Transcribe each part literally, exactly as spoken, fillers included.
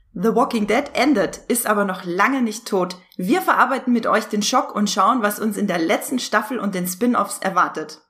The Walking Dead endet, ist aber noch lange nicht tot. Wir verarbeiten mit euch den Schock und schauen, was uns in der letzten Staffel und den Spin-Offs erwartet.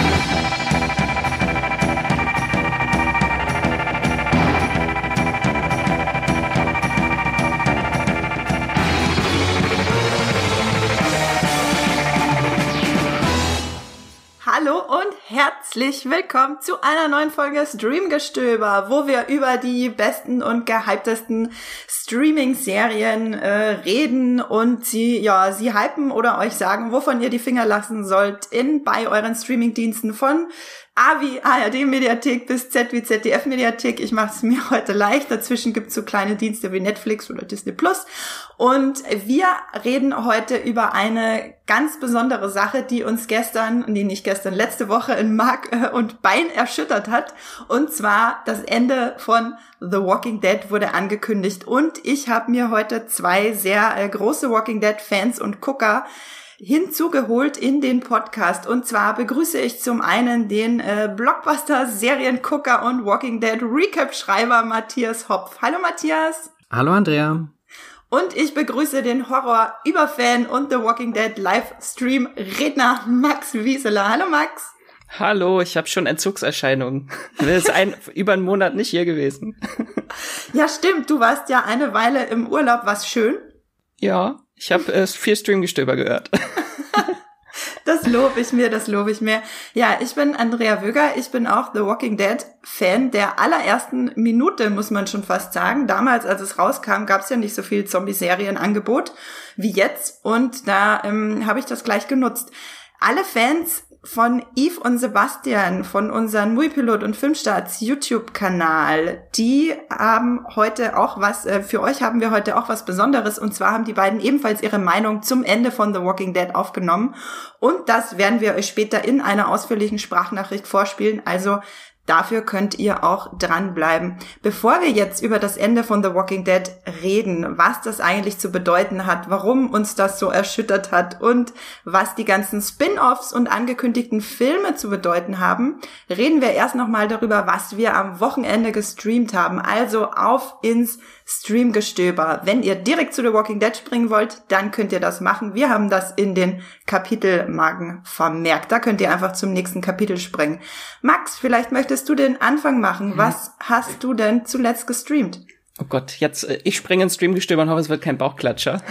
Hallo und herzlich willkommen zu einer neuen Folge Streamgestöber, wo wir über die besten und gehyptesten Streaming-Serien äh, reden und sie, ja, sie hypen oder euch sagen, wovon ihr die Finger lassen sollt in bei euren Streaming-Diensten von A wie A R D-Mediathek bis Z wie Z D F-Mediathek. Ich mache es mir heute leicht. Dazwischen gibt's so kleine Dienste wie Netflix oder Disney Plus. Und wir reden heute über eine ganz besondere Sache, die uns gestern, nee, nicht gestern, letzte Woche in Mark und Bein erschüttert hat. Und zwar das Ende von The Walking Dead wurde angekündigt. Und ich habe mir heute zwei sehr äh, große Walking Dead-Fans und Gucker hinzugeholt in den Podcast. Und zwar begrüße ich zum einen den äh, Blockbuster-Seriengucker und Walking Dead Recap-Schreiber Matthias Hopf. Hallo Matthias. Hallo Andrea. Und ich begrüße den Horror-Überfan und The Walking Dead Livestream-Redner Max Wieseler. Hallo Max. Hallo, ich habe schon Entzugserscheinungen. Ich bin jetzt ein, über einen Monat nicht hier gewesen. Ja, stimmt. Du warst ja eine Weile im Urlaub. War's schön? Ja, ich habe äh, viel Streamgestöber gehört. Das lobe ich mir, das lobe ich mir. Ja, ich bin Andrea Wöger, ich bin auch The Walking Dead Fan der allerersten Minute, muss man schon fast sagen. Damals, als es rauskam, gab es ja nicht so viel Zombie-Serienangebot wie jetzt und da ähm, habe ich das gleich genutzt. Alle Fans von Yves und Sebastian, von unserem Muipilot und Filmstarts YouTube-Kanal, die haben heute auch was, äh, für euch haben wir heute auch was Besonderes, und zwar haben die beiden ebenfalls ihre Meinung zum Ende von The Walking Dead aufgenommen und das werden wir euch später in einer ausführlichen Sprachnachricht vorspielen, also dafür könnt ihr auch dranbleiben. Bevor wir jetzt über das Ende von The Walking Dead reden, was das eigentlich zu bedeuten hat, warum uns das so erschüttert hat und was die ganzen Spin-Offs und angekündigten Filme zu bedeuten haben, reden wir erst nochmal darüber, was wir am Wochenende gestreamt haben. Also auf ins Streamgestöber. Wenn ihr direkt zu The Walking Dead springen wollt, dann könnt ihr das machen. Wir haben das in den Kapitelmarken vermerkt. Da könnt ihr einfach zum nächsten Kapitel springen. Max, vielleicht möchtest du den Anfang machen. Was hast du denn zuletzt gestreamt? Oh Gott, jetzt, äh, ich springe ins Streamgestöber und hoffe, es wird kein Bauchklatscher.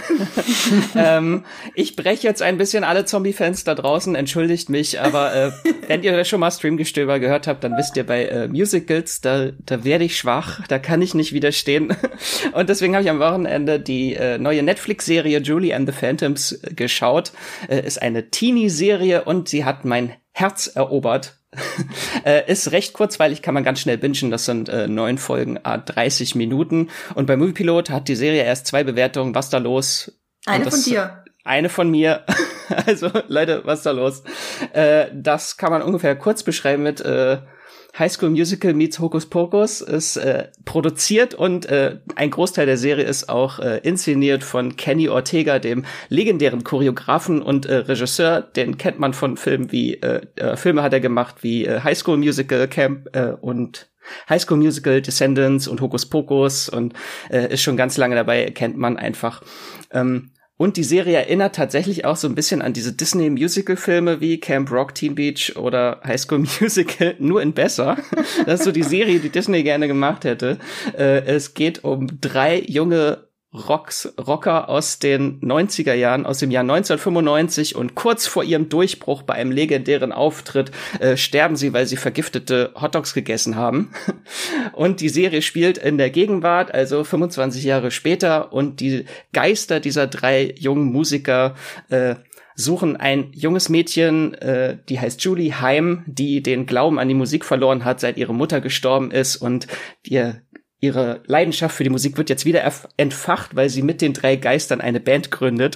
ähm, ich breche jetzt ein bisschen alle Zombie-Fans da draußen, entschuldigt mich, aber äh, wenn ihr schon mal Streamgestöber gehört habt, dann wisst ihr, bei äh, Musicals, da da werde ich schwach, da kann ich nicht widerstehen. Und deswegen habe ich am Wochenende die äh, neue Netflix-Serie Julie and the Phantoms äh, geschaut. Äh, ist eine Teenie-Serie und sie hat mein Herz erobert. äh, ist recht kurzweilig, kann man ganz schnell bingen. Das sind äh, neun Folgen, à dreißig Minuten. Und bei Moviepilot hat die Serie erst zwei Bewertungen. Was da los? Eine das, von dir. Eine von mir. Also, Leute, was da los? Äh, das kann man ungefähr kurz beschreiben mit äh, High School Musical meets Hokus Pokus. Ist äh, produziert und äh, ein Großteil der Serie ist auch äh, inszeniert von Kenny Ortega, dem legendären Choreografen und äh, Regisseur. Den kennt man von Filmen wie, äh, äh, Filme hat er gemacht wie äh, High School Musical Camp äh, und High School Musical, Descendants und Hokus Pokus und äh, ist schon ganz lange dabei, kennt man einfach. Ähm, Und die Serie erinnert tatsächlich auch so ein bisschen an diese Disney-Musical-Filme wie Camp Rock, Teen Beach oder High School Musical, nur in besser. Das ist so die Serie, die Disney gerne gemacht hätte. Äh, es geht um drei junge Rocks, Rocker aus den neunziger Jahren, aus dem Jahr neunzehnhundertfünfundneunzig, und kurz vor ihrem Durchbruch bei einem legendären Auftritt äh, sterben sie, weil sie vergiftete Hotdogs gegessen haben. Und die Serie spielt in der Gegenwart, also fünfundzwanzig Jahre später, und die Geister dieser drei jungen Musiker äh, suchen ein junges Mädchen, äh, die heißt Julie, heim, die den Glauben an die Musik verloren hat, seit ihre Mutter gestorben ist, und ihr Ihre Leidenschaft für die Musik wird jetzt wieder entfacht, weil sie mit den drei Geistern eine Band gründet.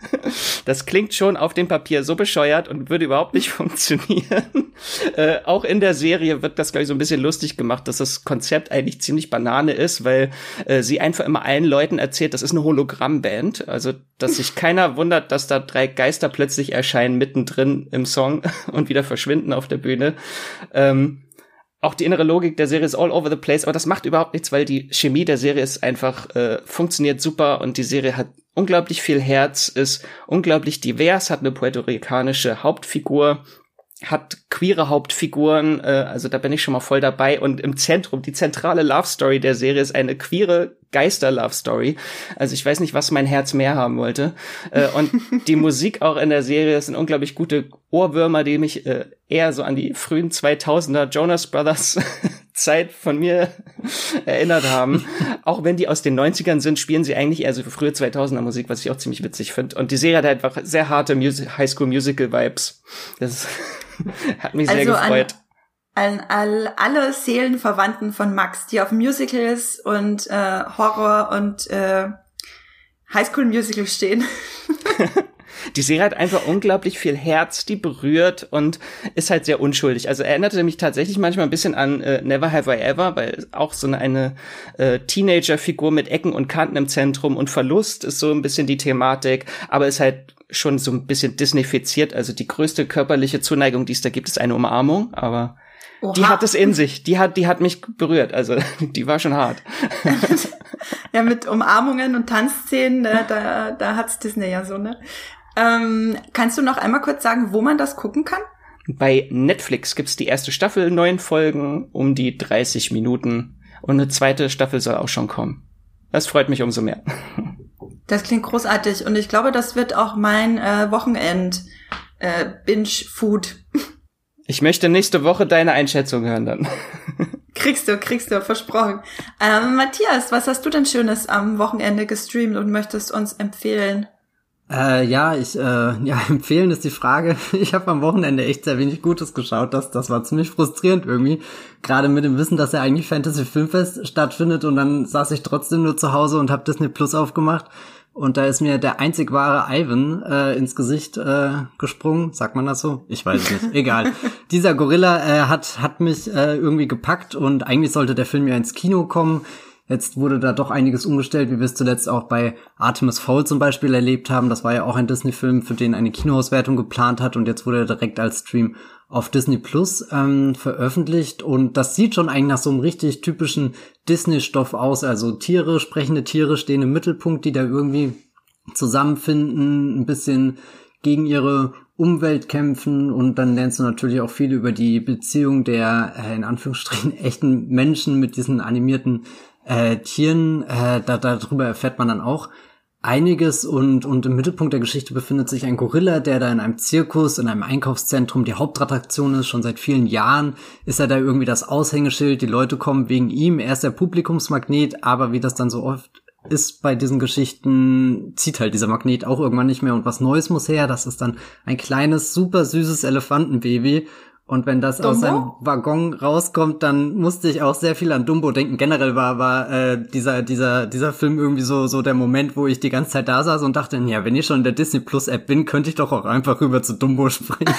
Das klingt schon auf dem Papier so bescheuert und würde überhaupt nicht funktionieren. Äh, auch in der Serie wird das, glaube ich, so ein bisschen lustig gemacht, dass das Konzept eigentlich ziemlich Banane ist, weil äh, sie einfach immer allen Leuten erzählt, das ist eine Hologrammband. Also, dass sich keiner wundert, dass da drei Geister plötzlich erscheinen mittendrin im Song und wieder verschwinden auf der Bühne. Ähm, auch die innere Logik der Serie ist all over the place, aber das macht überhaupt nichts, weil die Chemie der Serie ist einfach, äh, funktioniert super und die Serie hat unglaublich viel Herz, ist unglaublich divers, hat eine puerto-ricanische Hauptfigur, hat queere Hauptfiguren, äh, also da bin ich schon mal voll dabei und im Zentrum, die zentrale Love Story der Serie ist eine queere Geister-Love Story. Also ich weiß nicht, was mein Herz mehr haben wollte. Äh, und die Musik auch in der Serie, das sind unglaublich gute Ohrwürmer, die mich äh, eher so an die frühen zweitausender Jonas Brothers Zeit von mir erinnert haben. Auch wenn die aus den neunzigern sind, spielen sie eigentlich eher so frühe zweitausender Musik, was ich auch ziemlich witzig finde. Und die Serie hat einfach sehr harte Music- High-School-Musical-Vibes. Das hat mich also sehr gefreut. An, an all, alle Seelenverwandten von Max, die auf Musicals und äh, Horror und äh, Highschool-Musical stehen. Die Serie hat einfach unglaublich viel Herz, die berührt und ist halt sehr unschuldig. Also erinnerte mich tatsächlich manchmal ein bisschen an äh, Never Have I Ever, weil auch so eine, eine äh, Teenager-Figur mit Ecken und Kanten im Zentrum und Verlust ist so ein bisschen die Thematik, aber ist halt schon so ein bisschen Disneyfiziert. Also die größte körperliche Zuneigung, die es da gibt, ist eine Umarmung, aber Oha. Die hat es in sich. Die hat, die hat mich berührt. Also die war schon hart. Ja, mit Umarmungen und Tanzszenen, ne, da, da hat's Disney ja so, ne? Ähm, kannst du noch einmal kurz sagen, wo man das gucken kann? Bei Netflix gibt's die erste Staffel, neun Folgen, um die dreißig Minuten. Und eine zweite Staffel soll auch schon kommen. Das freut mich umso mehr. Das klingt großartig. Und ich glaube, das wird auch mein äh, Wochenend äh, Binge-Food. Ich möchte nächste Woche deine Einschätzung hören dann. Kriegst du, kriegst du, versprochen. Ähm, Matthias, was hast du denn Schönes am Wochenende gestreamt und möchtest uns empfehlen? Äh, ja, ich, äh, ja, empfehlen ist die Frage. Ich habe am Wochenende echt sehr wenig Gutes geschaut. Das, das war ziemlich frustrierend irgendwie. Gerade mit dem Wissen, dass ja eigentlich Fantasy Filmfest stattfindet und dann saß ich trotzdem nur zu Hause und habe Disney Plus aufgemacht. Und da ist mir der einzig wahre Ivan äh, ins Gesicht äh, gesprungen. Sagt man das so? Ich weiß es nicht. Egal. Dieser Gorilla äh, hat hat mich äh, irgendwie gepackt und eigentlich sollte der Film ja ins Kino kommen. Jetzt wurde da doch einiges umgestellt, wie wir es zuletzt auch bei Artemis Fowl zum Beispiel erlebt haben. Das war ja auch ein Disney-Film, für den eine Kinoauswertung geplant hat und jetzt wurde er direkt als Stream auf Disney Plus ähm, veröffentlicht und das sieht schon eigentlich nach so einem richtig typischen Disney-Stoff aus. Also Tiere, sprechende Tiere stehen im Mittelpunkt, die da irgendwie zusammenfinden, ein bisschen gegen ihre Umwelt kämpfen und dann lernst du natürlich auch viel über die Beziehung der äh, in Anführungsstrichen echten Menschen mit diesen animierten äh, Tieren. Äh, da, darüber erfährt man dann auch einiges und und im Mittelpunkt der Geschichte befindet sich ein Gorilla, der da in einem Zirkus, in einem Einkaufszentrum die Hauptattraktion ist. Schon seit vielen Jahren ist er da irgendwie das Aushängeschild. Die Leute kommen wegen ihm. Er ist der Publikumsmagnet, aber wie das dann so oft ist bei diesen Geschichten, zieht halt dieser Magnet auch irgendwann nicht mehr und was Neues muss her. Das ist dann ein kleines, super süßes Elefantenbaby. Und wenn das Dumbo? Aus seinem Waggon rauskommt, dann musste ich auch sehr viel an Dumbo denken. Generell war war äh, dieser dieser dieser Film irgendwie so so der Moment, wo ich die ganze Zeit da saß und dachte, ja, wenn ich schon in der Disney Plus App bin, könnte ich doch auch einfach rüber zu Dumbo springen.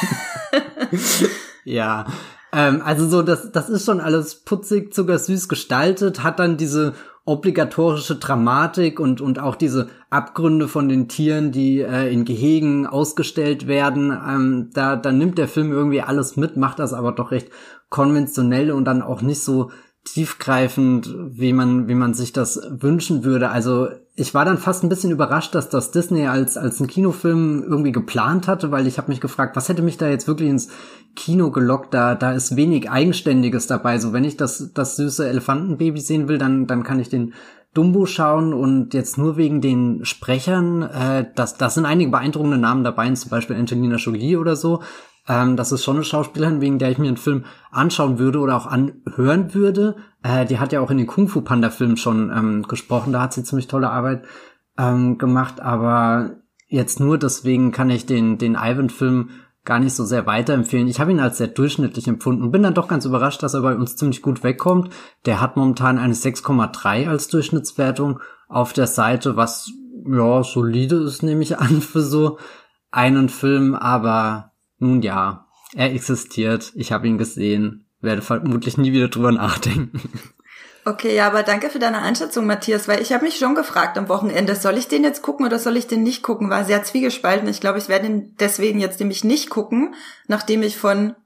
Ja, ähm, also so das das ist schon alles putzig, zuckersüß gestaltet, hat dann diese obligatorische Dramatik und und auch diese Abgründe von den Tieren, die äh, in Gehegen ausgestellt werden. Ähm, da, da nimmt der Film irgendwie alles mit, macht das aber doch recht konventionell und dann auch nicht so tiefgreifend, wie man wie man sich das wünschen würde. Also ich war dann fast ein bisschen überrascht, dass das Disney als als ein Kinofilm irgendwie geplant hatte, weil ich habe mich gefragt, was hätte mich da jetzt wirklich ins Kino gelockt? Da da ist wenig Eigenständiges dabei. So wenn ich das das süße Elefantenbaby sehen will, dann dann kann ich den Dumbo schauen und jetzt nur wegen den Sprechern, äh, das das sind einige beeindruckende Namen dabei, zum Beispiel Angelina Jolie oder so. Ähm, das ist schon eine Schauspielerin, wegen der ich mir einen Film anschauen würde oder auch anhören würde. Äh, die hat ja auch in den Kung Fu Panda Filmen schon ähm, gesprochen, da hat sie ziemlich tolle Arbeit ähm, gemacht, aber jetzt nur deswegen kann ich den den Ivan-Film gar nicht so sehr weiterempfehlen. Ich habe ihn als sehr durchschnittlich empfunden und bin dann doch ganz überrascht, dass er bei uns ziemlich gut wegkommt. Der hat momentan eine sechs Komma drei als Durchschnittswertung auf der Seite, was ja solide ist, nehme ich an, für so einen Film, aber nun ja, er existiert, ich habe ihn gesehen, werde vermutlich nie wieder drüber nachdenken. Okay, ja, aber danke für deine Einschätzung, Matthias, weil ich habe mich schon gefragt am Wochenende, soll ich den jetzt gucken oder soll ich den nicht gucken? War sehr zwiegespalten. Ich glaube, ich werde ihn deswegen jetzt nämlich nicht gucken, nachdem ich von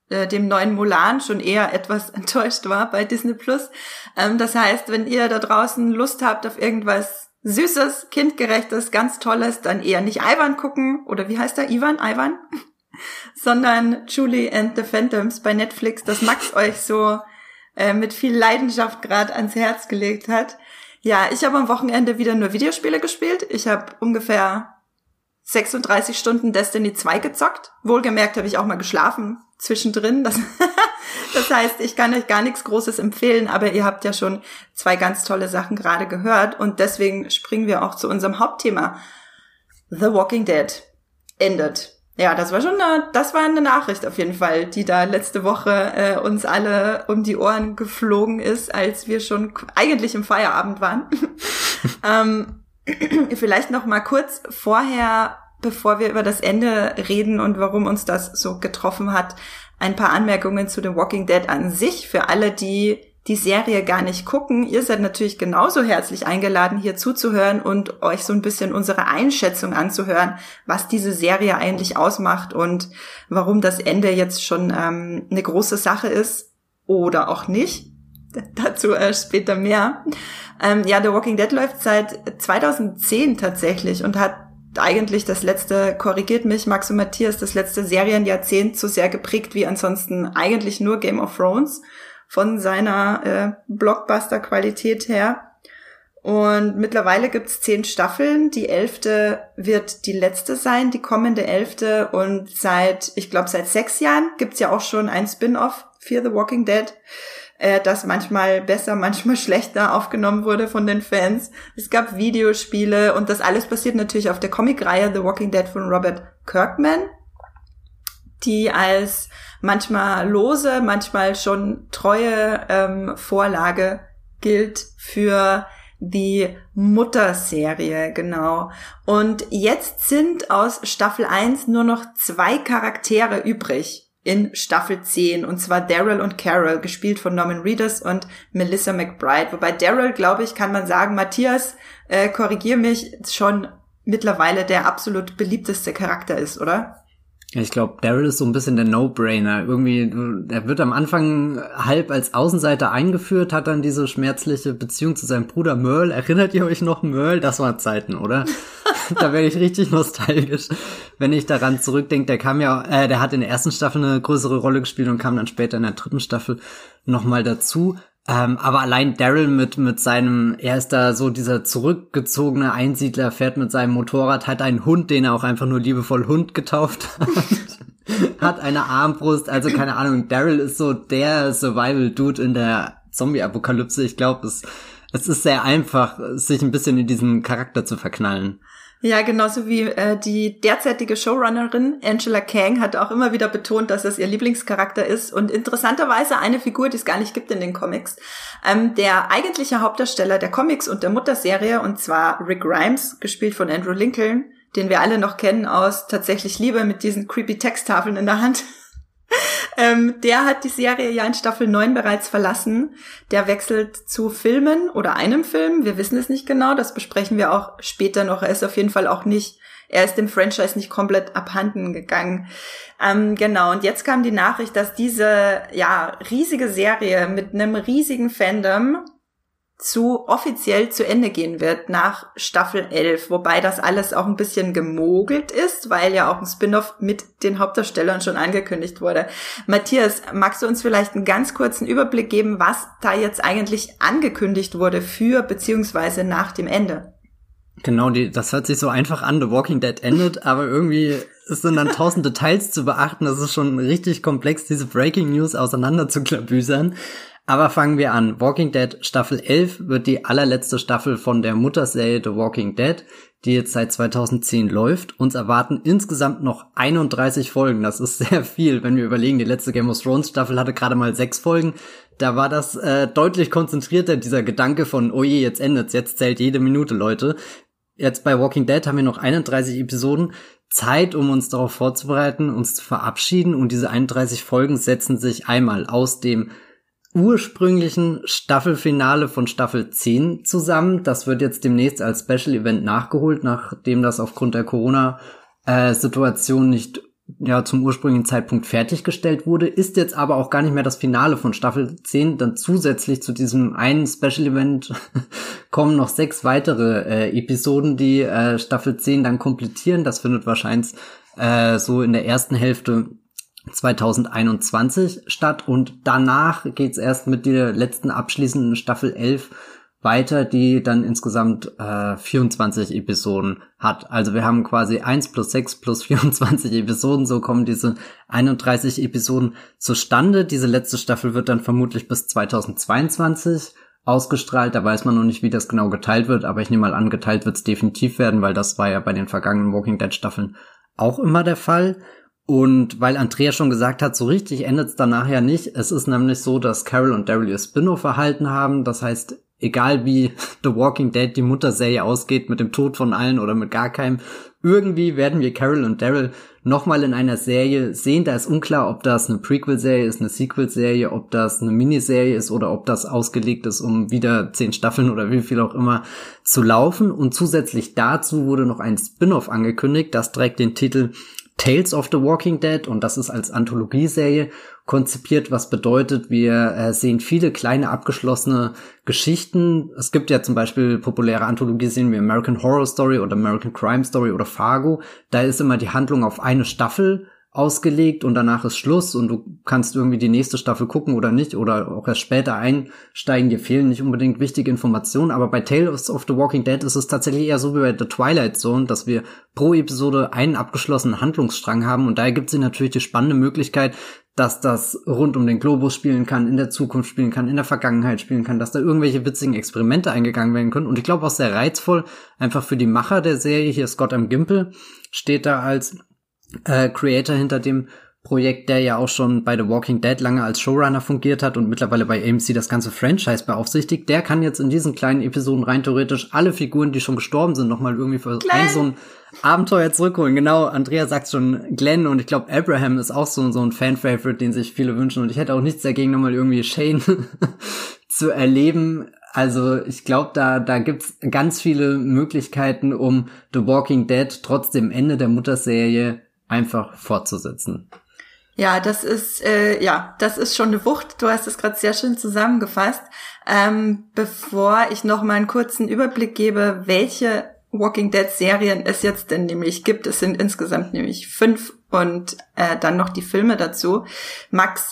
äh, dem neuen Mulan schon eher etwas enttäuscht war bei Disney Plus. Ähm, das heißt, wenn ihr da draußen Lust habt auf irgendwas Süßes, kindgerechtes, ganz Tolles, dann eher nicht Ivan gucken, oder wie heißt der? Ivan? Ivan? Sondern Julie and the Phantoms bei Netflix, das Max euch so äh, mit viel Leidenschaft gerade ans Herz gelegt hat. Ja, ich habe am Wochenende wieder nur Videospiele gespielt. Ich habe ungefähr sechsunddreißig Stunden Destiny zwei gezockt. Wohlgemerkt habe ich auch mal geschlafen zwischendrin. Das, das heißt, ich kann euch gar nichts Großes empfehlen, aber ihr habt ja schon zwei ganz tolle Sachen gerade gehört und deswegen springen wir auch zu unserem Hauptthema. The Walking Dead endet. Ja, das war schon eine, das war eine Nachricht auf jeden Fall, die da letzte Woche äh, uns alle um die Ohren geflogen ist, als wir schon eigentlich im Feierabend waren. ähm, vielleicht noch mal kurz vorher, bevor wir über das Ende reden und warum uns das so getroffen hat, ein paar Anmerkungen zu The Walking Dead an sich. Für alle, die die Serie gar nicht gucken, ihr seid natürlich genauso herzlich eingeladen, hier zuzuhören und euch so ein bisschen unsere Einschätzung anzuhören, was diese Serie eigentlich ausmacht und warum das Ende jetzt schon ähm, eine große Sache ist oder auch nicht. Dazu äh, später mehr. Ähm, ja, The Walking Dead läuft seit zweitausendzehn tatsächlich und hat eigentlich das letzte, korrigiert mich Max und Matthias, das letzte Serienjahrzehnt so sehr geprägt wie ansonsten eigentlich nur Game of Thrones von seiner äh, Blockbuster-Qualität her. Und mittlerweile gibt's zehn Staffeln. Die elfte wird die letzte sein, die kommende elfte. Und seit, ich glaube, seit sechs Jahren gibt's ja auch schon ein Spin-off Fear the Walking Dead, äh, das manchmal besser, manchmal schlechter aufgenommen wurde von den Fans. Es gab Videospiele und das alles basiert natürlich auf der Comicreihe The Walking Dead von Robert Kirkman, die als manchmal lose, manchmal schon treue ähm, Vorlage gilt für die Mutterserie, genau. Und jetzt sind aus Staffel eins nur noch zwei Charaktere übrig in Staffel zehn, und zwar Daryl und Carol, gespielt von Norman Reedus und Melissa McBride. Wobei Daryl, glaube ich, kann man sagen, Matthias, äh, korrigier mich, schon mittlerweile der absolut beliebteste Charakter ist, oder? Ich glaube, Daryl ist so ein bisschen der No-Brainer. Irgendwie, er wird am Anfang halb als Außenseiter eingeführt, hat dann diese schmerzliche Beziehung zu seinem Bruder Merle. Erinnert ihr euch noch, Merle? Das war Zeiten, oder? Da werde ich richtig nostalgisch, wenn ich daran zurückdenke. Der kam ja, äh, der hat in der ersten Staffel eine größere Rolle gespielt und kam dann später in der dritten Staffel nochmal dazu. Ähm, aber allein Daryl mit mit seinem, er ist da so dieser zurückgezogene Einsiedler, fährt mit seinem Motorrad, hat einen Hund, den er auch einfach nur liebevoll Hund getauft hat, hat eine Armbrust, also keine Ahnung, Daryl ist so der Survival-Dude in der Zombie-Apokalypse. Ich glaube, es, es ist sehr einfach, sich ein bisschen in diesen Charakter zu verknallen. Ja, genauso wie äh, die derzeitige Showrunnerin Angela Kang hat auch immer wieder betont, dass das ihr Lieblingscharakter ist. Und interessanterweise eine Figur, die es gar nicht gibt in den Comics. Ähm, der eigentliche Hauptdarsteller der Comics und der Mutterserie, und zwar Rick Grimes, gespielt von Andrew Lincoln, den wir alle noch kennen aus Tatsächlich Liebe mit diesen creepy Texttafeln in der Hand. Ähm, der hat die Serie ja in Staffel neun bereits verlassen. Der wechselt zu Filmen oder einem Film. Wir wissen es nicht genau. Das besprechen wir auch später noch. Er ist auf jeden Fall auch nicht, er ist dem Franchise nicht komplett abhanden gegangen. Ähm, genau. Und jetzt kam die Nachricht, dass diese, ja, riesige Serie mit einem riesigen Fandom zu offiziell zu Ende gehen wird nach Staffel elf, wobei das alles auch ein bisschen gemogelt ist, weil ja auch ein Spin-off mit den Hauptdarstellern schon angekündigt wurde. Matthias, magst du uns vielleicht einen ganz kurzen Überblick geben, was da jetzt eigentlich angekündigt wurde für beziehungsweise nach dem Ende? Genau, die, das hört sich so einfach an, The Walking Dead endet, aber irgendwie es sind dann tausend Details zu beachten. Das ist schon richtig komplex, diese Breaking News auseinander zu klabüsern. Aber fangen wir an. Walking Dead Staffel elf wird die allerletzte Staffel von der Mutterserie The Walking Dead, die jetzt seit zweitausendzehn läuft. Uns erwarten insgesamt noch einunddreißig Folgen. Das ist sehr viel, wenn wir überlegen, die letzte Game of Thrones Staffel hatte gerade mal sechs Folgen. Da war das äh, deutlich konzentrierter, dieser Gedanke von, oh je, jetzt endet's, jetzt zählt jede Minute, Leute. Jetzt bei Walking Dead haben wir noch einunddreißig Episoden. Zeit, um uns darauf vorzubereiten, uns zu verabschieden. Und diese einunddreißig Folgen setzen sich einmal aus dem ursprünglichen Staffelfinale von Staffel zehn zusammen. Das wird jetzt demnächst als Special Event nachgeholt, nachdem das aufgrund der Corona-Situation nicht ja zum ursprünglichen Zeitpunkt fertiggestellt wurde, ist jetzt aber auch gar nicht mehr das Finale von Staffel zehn. Dann zusätzlich zu diesem einen Special Event kommen noch sechs weitere äh, Episoden, die äh, Staffel zehn dann komplettieren. Das findet wahrscheinlich äh, so in der ersten Hälfte zwanzig einundzwanzig statt, und danach geht's erst mit der letzten abschließenden Staffel elf weiter, die dann insgesamt äh, vierundzwanzig Episoden hat. Also wir haben quasi eins plus sechs plus vierundzwanzig Episoden, so kommen diese einunddreißig Episoden zustande. Diese letzte Staffel wird dann vermutlich bis zweitausendzweiundzwanzig ausgestrahlt, da weiß man noch nicht, wie das genau geteilt wird, aber ich nehme mal an, geteilt wird's definitiv werden, weil das war ja bei den vergangenen Walking Dead Staffeln auch immer der Fall. Und weil Andrea schon gesagt hat, so richtig endet's danach ja nicht. Es ist nämlich so, dass Carol und Daryl ihr Spin-off erhalten haben. Das heißt, egal wie The Walking Dead, die Mutterserie, ausgeht, mit dem Tod von allen oder mit gar keinem, irgendwie werden wir Carol und Daryl nochmal in einer Serie sehen. Da ist unklar, ob das eine Prequel-Serie ist, eine Sequel-Serie, ob das eine Miniserie ist oder ob das ausgelegt ist, um wieder zehn Staffeln oder wie viel auch immer zu laufen. Und zusätzlich dazu wurde noch ein Spin-off angekündigt. Das trägt den Titel Tales of the Walking Dead, und das ist als Anthologieserie konzipiert, was bedeutet, wir äh, sehen viele kleine abgeschlossene Geschichten. Es gibt ja zum Beispiel populäre Anthologieserien wie American Horror Story oder American Crime Story oder Fargo. Da ist immer die Handlung auf eine Staffel ausgelegt und danach ist Schluss und du kannst irgendwie die nächste Staffel gucken oder nicht oder auch erst später einsteigen. Dir fehlen nicht unbedingt wichtige Informationen, aber bei Tales of the Walking Dead ist es tatsächlich eher so wie bei The Twilight Zone, dass wir pro Episode einen abgeschlossenen Handlungsstrang haben, und daher gibt es natürlich die spannende Möglichkeit, dass das rund um den Globus spielen kann, in der Zukunft spielen kann, in der Vergangenheit spielen kann, dass da irgendwelche witzigen Experimente eingegangen werden können, und ich glaube auch sehr reizvoll, einfach für die Macher der Serie, hier Scott M. Gimple steht da als Äh, Creator hinter dem Projekt, der ja auch schon bei The Walking Dead lange als Showrunner fungiert hat und mittlerweile bei A M C das ganze Franchise beaufsichtigt. Der kann jetzt in diesen kleinen Episoden rein theoretisch alle Figuren, die schon gestorben sind, nochmal irgendwie für Glenn. ein so ein Abenteuer zurückholen. Genau, Andrea sagt schon Glenn, und ich glaube Abraham ist auch so, so ein Fan-Favorite, den sich viele wünschen, und ich hätte auch nichts dagegen, nochmal irgendwie Shane zu erleben. Also ich glaube, da da gibt's ganz viele Möglichkeiten, um The Walking Dead trotz dem Ende der Mutterserie einfach fortzusetzen. Ja, das ist äh, ja, das ist schon eine Wucht. Du hast es gerade sehr schön zusammengefasst. Ähm, bevor ich noch mal einen kurzen Überblick gebe, welche Walking Dead Serien es jetzt denn nämlich gibt, es sind insgesamt nämlich fünf und äh, dann noch die Filme dazu. Max,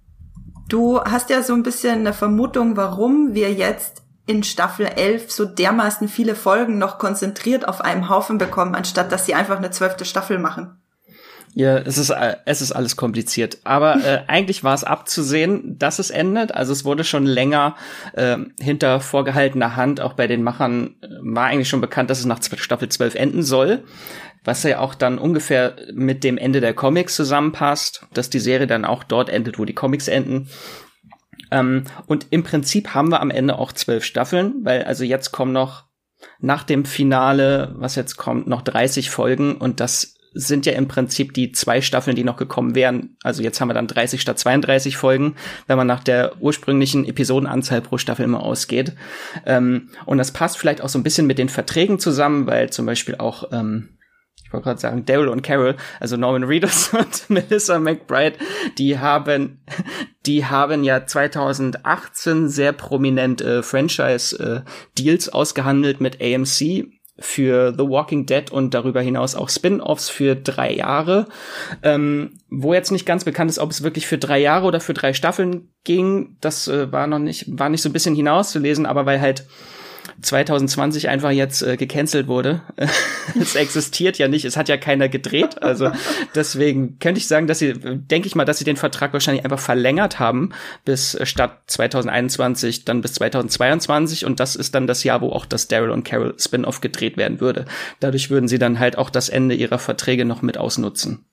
du hast ja so ein bisschen eine Vermutung, warum wir jetzt in Staffel elf so dermaßen viele Folgen noch konzentriert auf einem Haufen bekommen, anstatt dass sie einfach eine zwölfte Staffel machen. Ja, es ist es ist alles kompliziert, aber äh, eigentlich war es abzusehen, dass es endet. Also es wurde schon länger äh, hinter vorgehaltener Hand, auch bei den Machern äh, war eigentlich schon bekannt, dass es nach Staffel zwölf enden soll, was ja auch dann ungefähr mit dem Ende der Comics zusammenpasst, dass die Serie dann auch dort endet, wo die Comics enden. Ähm, und im Prinzip haben wir am Ende auch zwölf Staffeln, weil also jetzt kommen noch nach dem Finale, was jetzt kommt, noch dreißig Folgen, und das sind ja im Prinzip die zwei Staffeln, die noch gekommen wären. Also jetzt haben wir dann dreißig statt zweiunddreißig Folgen, wenn man nach der ursprünglichen Episodenanzahl pro Staffel immer ausgeht. Ähm, und das passt vielleicht auch so ein bisschen mit den Verträgen zusammen, weil zum Beispiel auch, ähm, ich wollte gerade sagen, Daryl und Carol, also Norman Reedus und Melissa McBride, die haben, die haben ja zweitausendachtzehn sehr prominent äh, Franchise-Deals äh, ausgehandelt mit A M C für The Walking Dead und darüber hinaus auch Spin-offs für drei Jahre, ähm, wo jetzt nicht ganz bekannt ist, ob es wirklich für drei Jahre oder für drei Staffeln ging. Das äh, war noch nicht, war nicht so ein bisschen hinauszulesen, aber weil halt zwanzig zwanzig einfach jetzt äh, gecancelt wurde. Es existiert ja nicht, es hat ja keiner gedreht, also deswegen könnte ich sagen, dass sie, denke ich mal, dass sie den Vertrag wahrscheinlich einfach verlängert haben bis äh, statt zwanzig einundzwanzig dann bis zwanzig zweiundzwanzig, und das ist dann das Jahr, wo auch das Daryl und Carol Spin-off gedreht werden würde. Dadurch würden sie dann halt auch das Ende ihrer Verträge noch mit ausnutzen.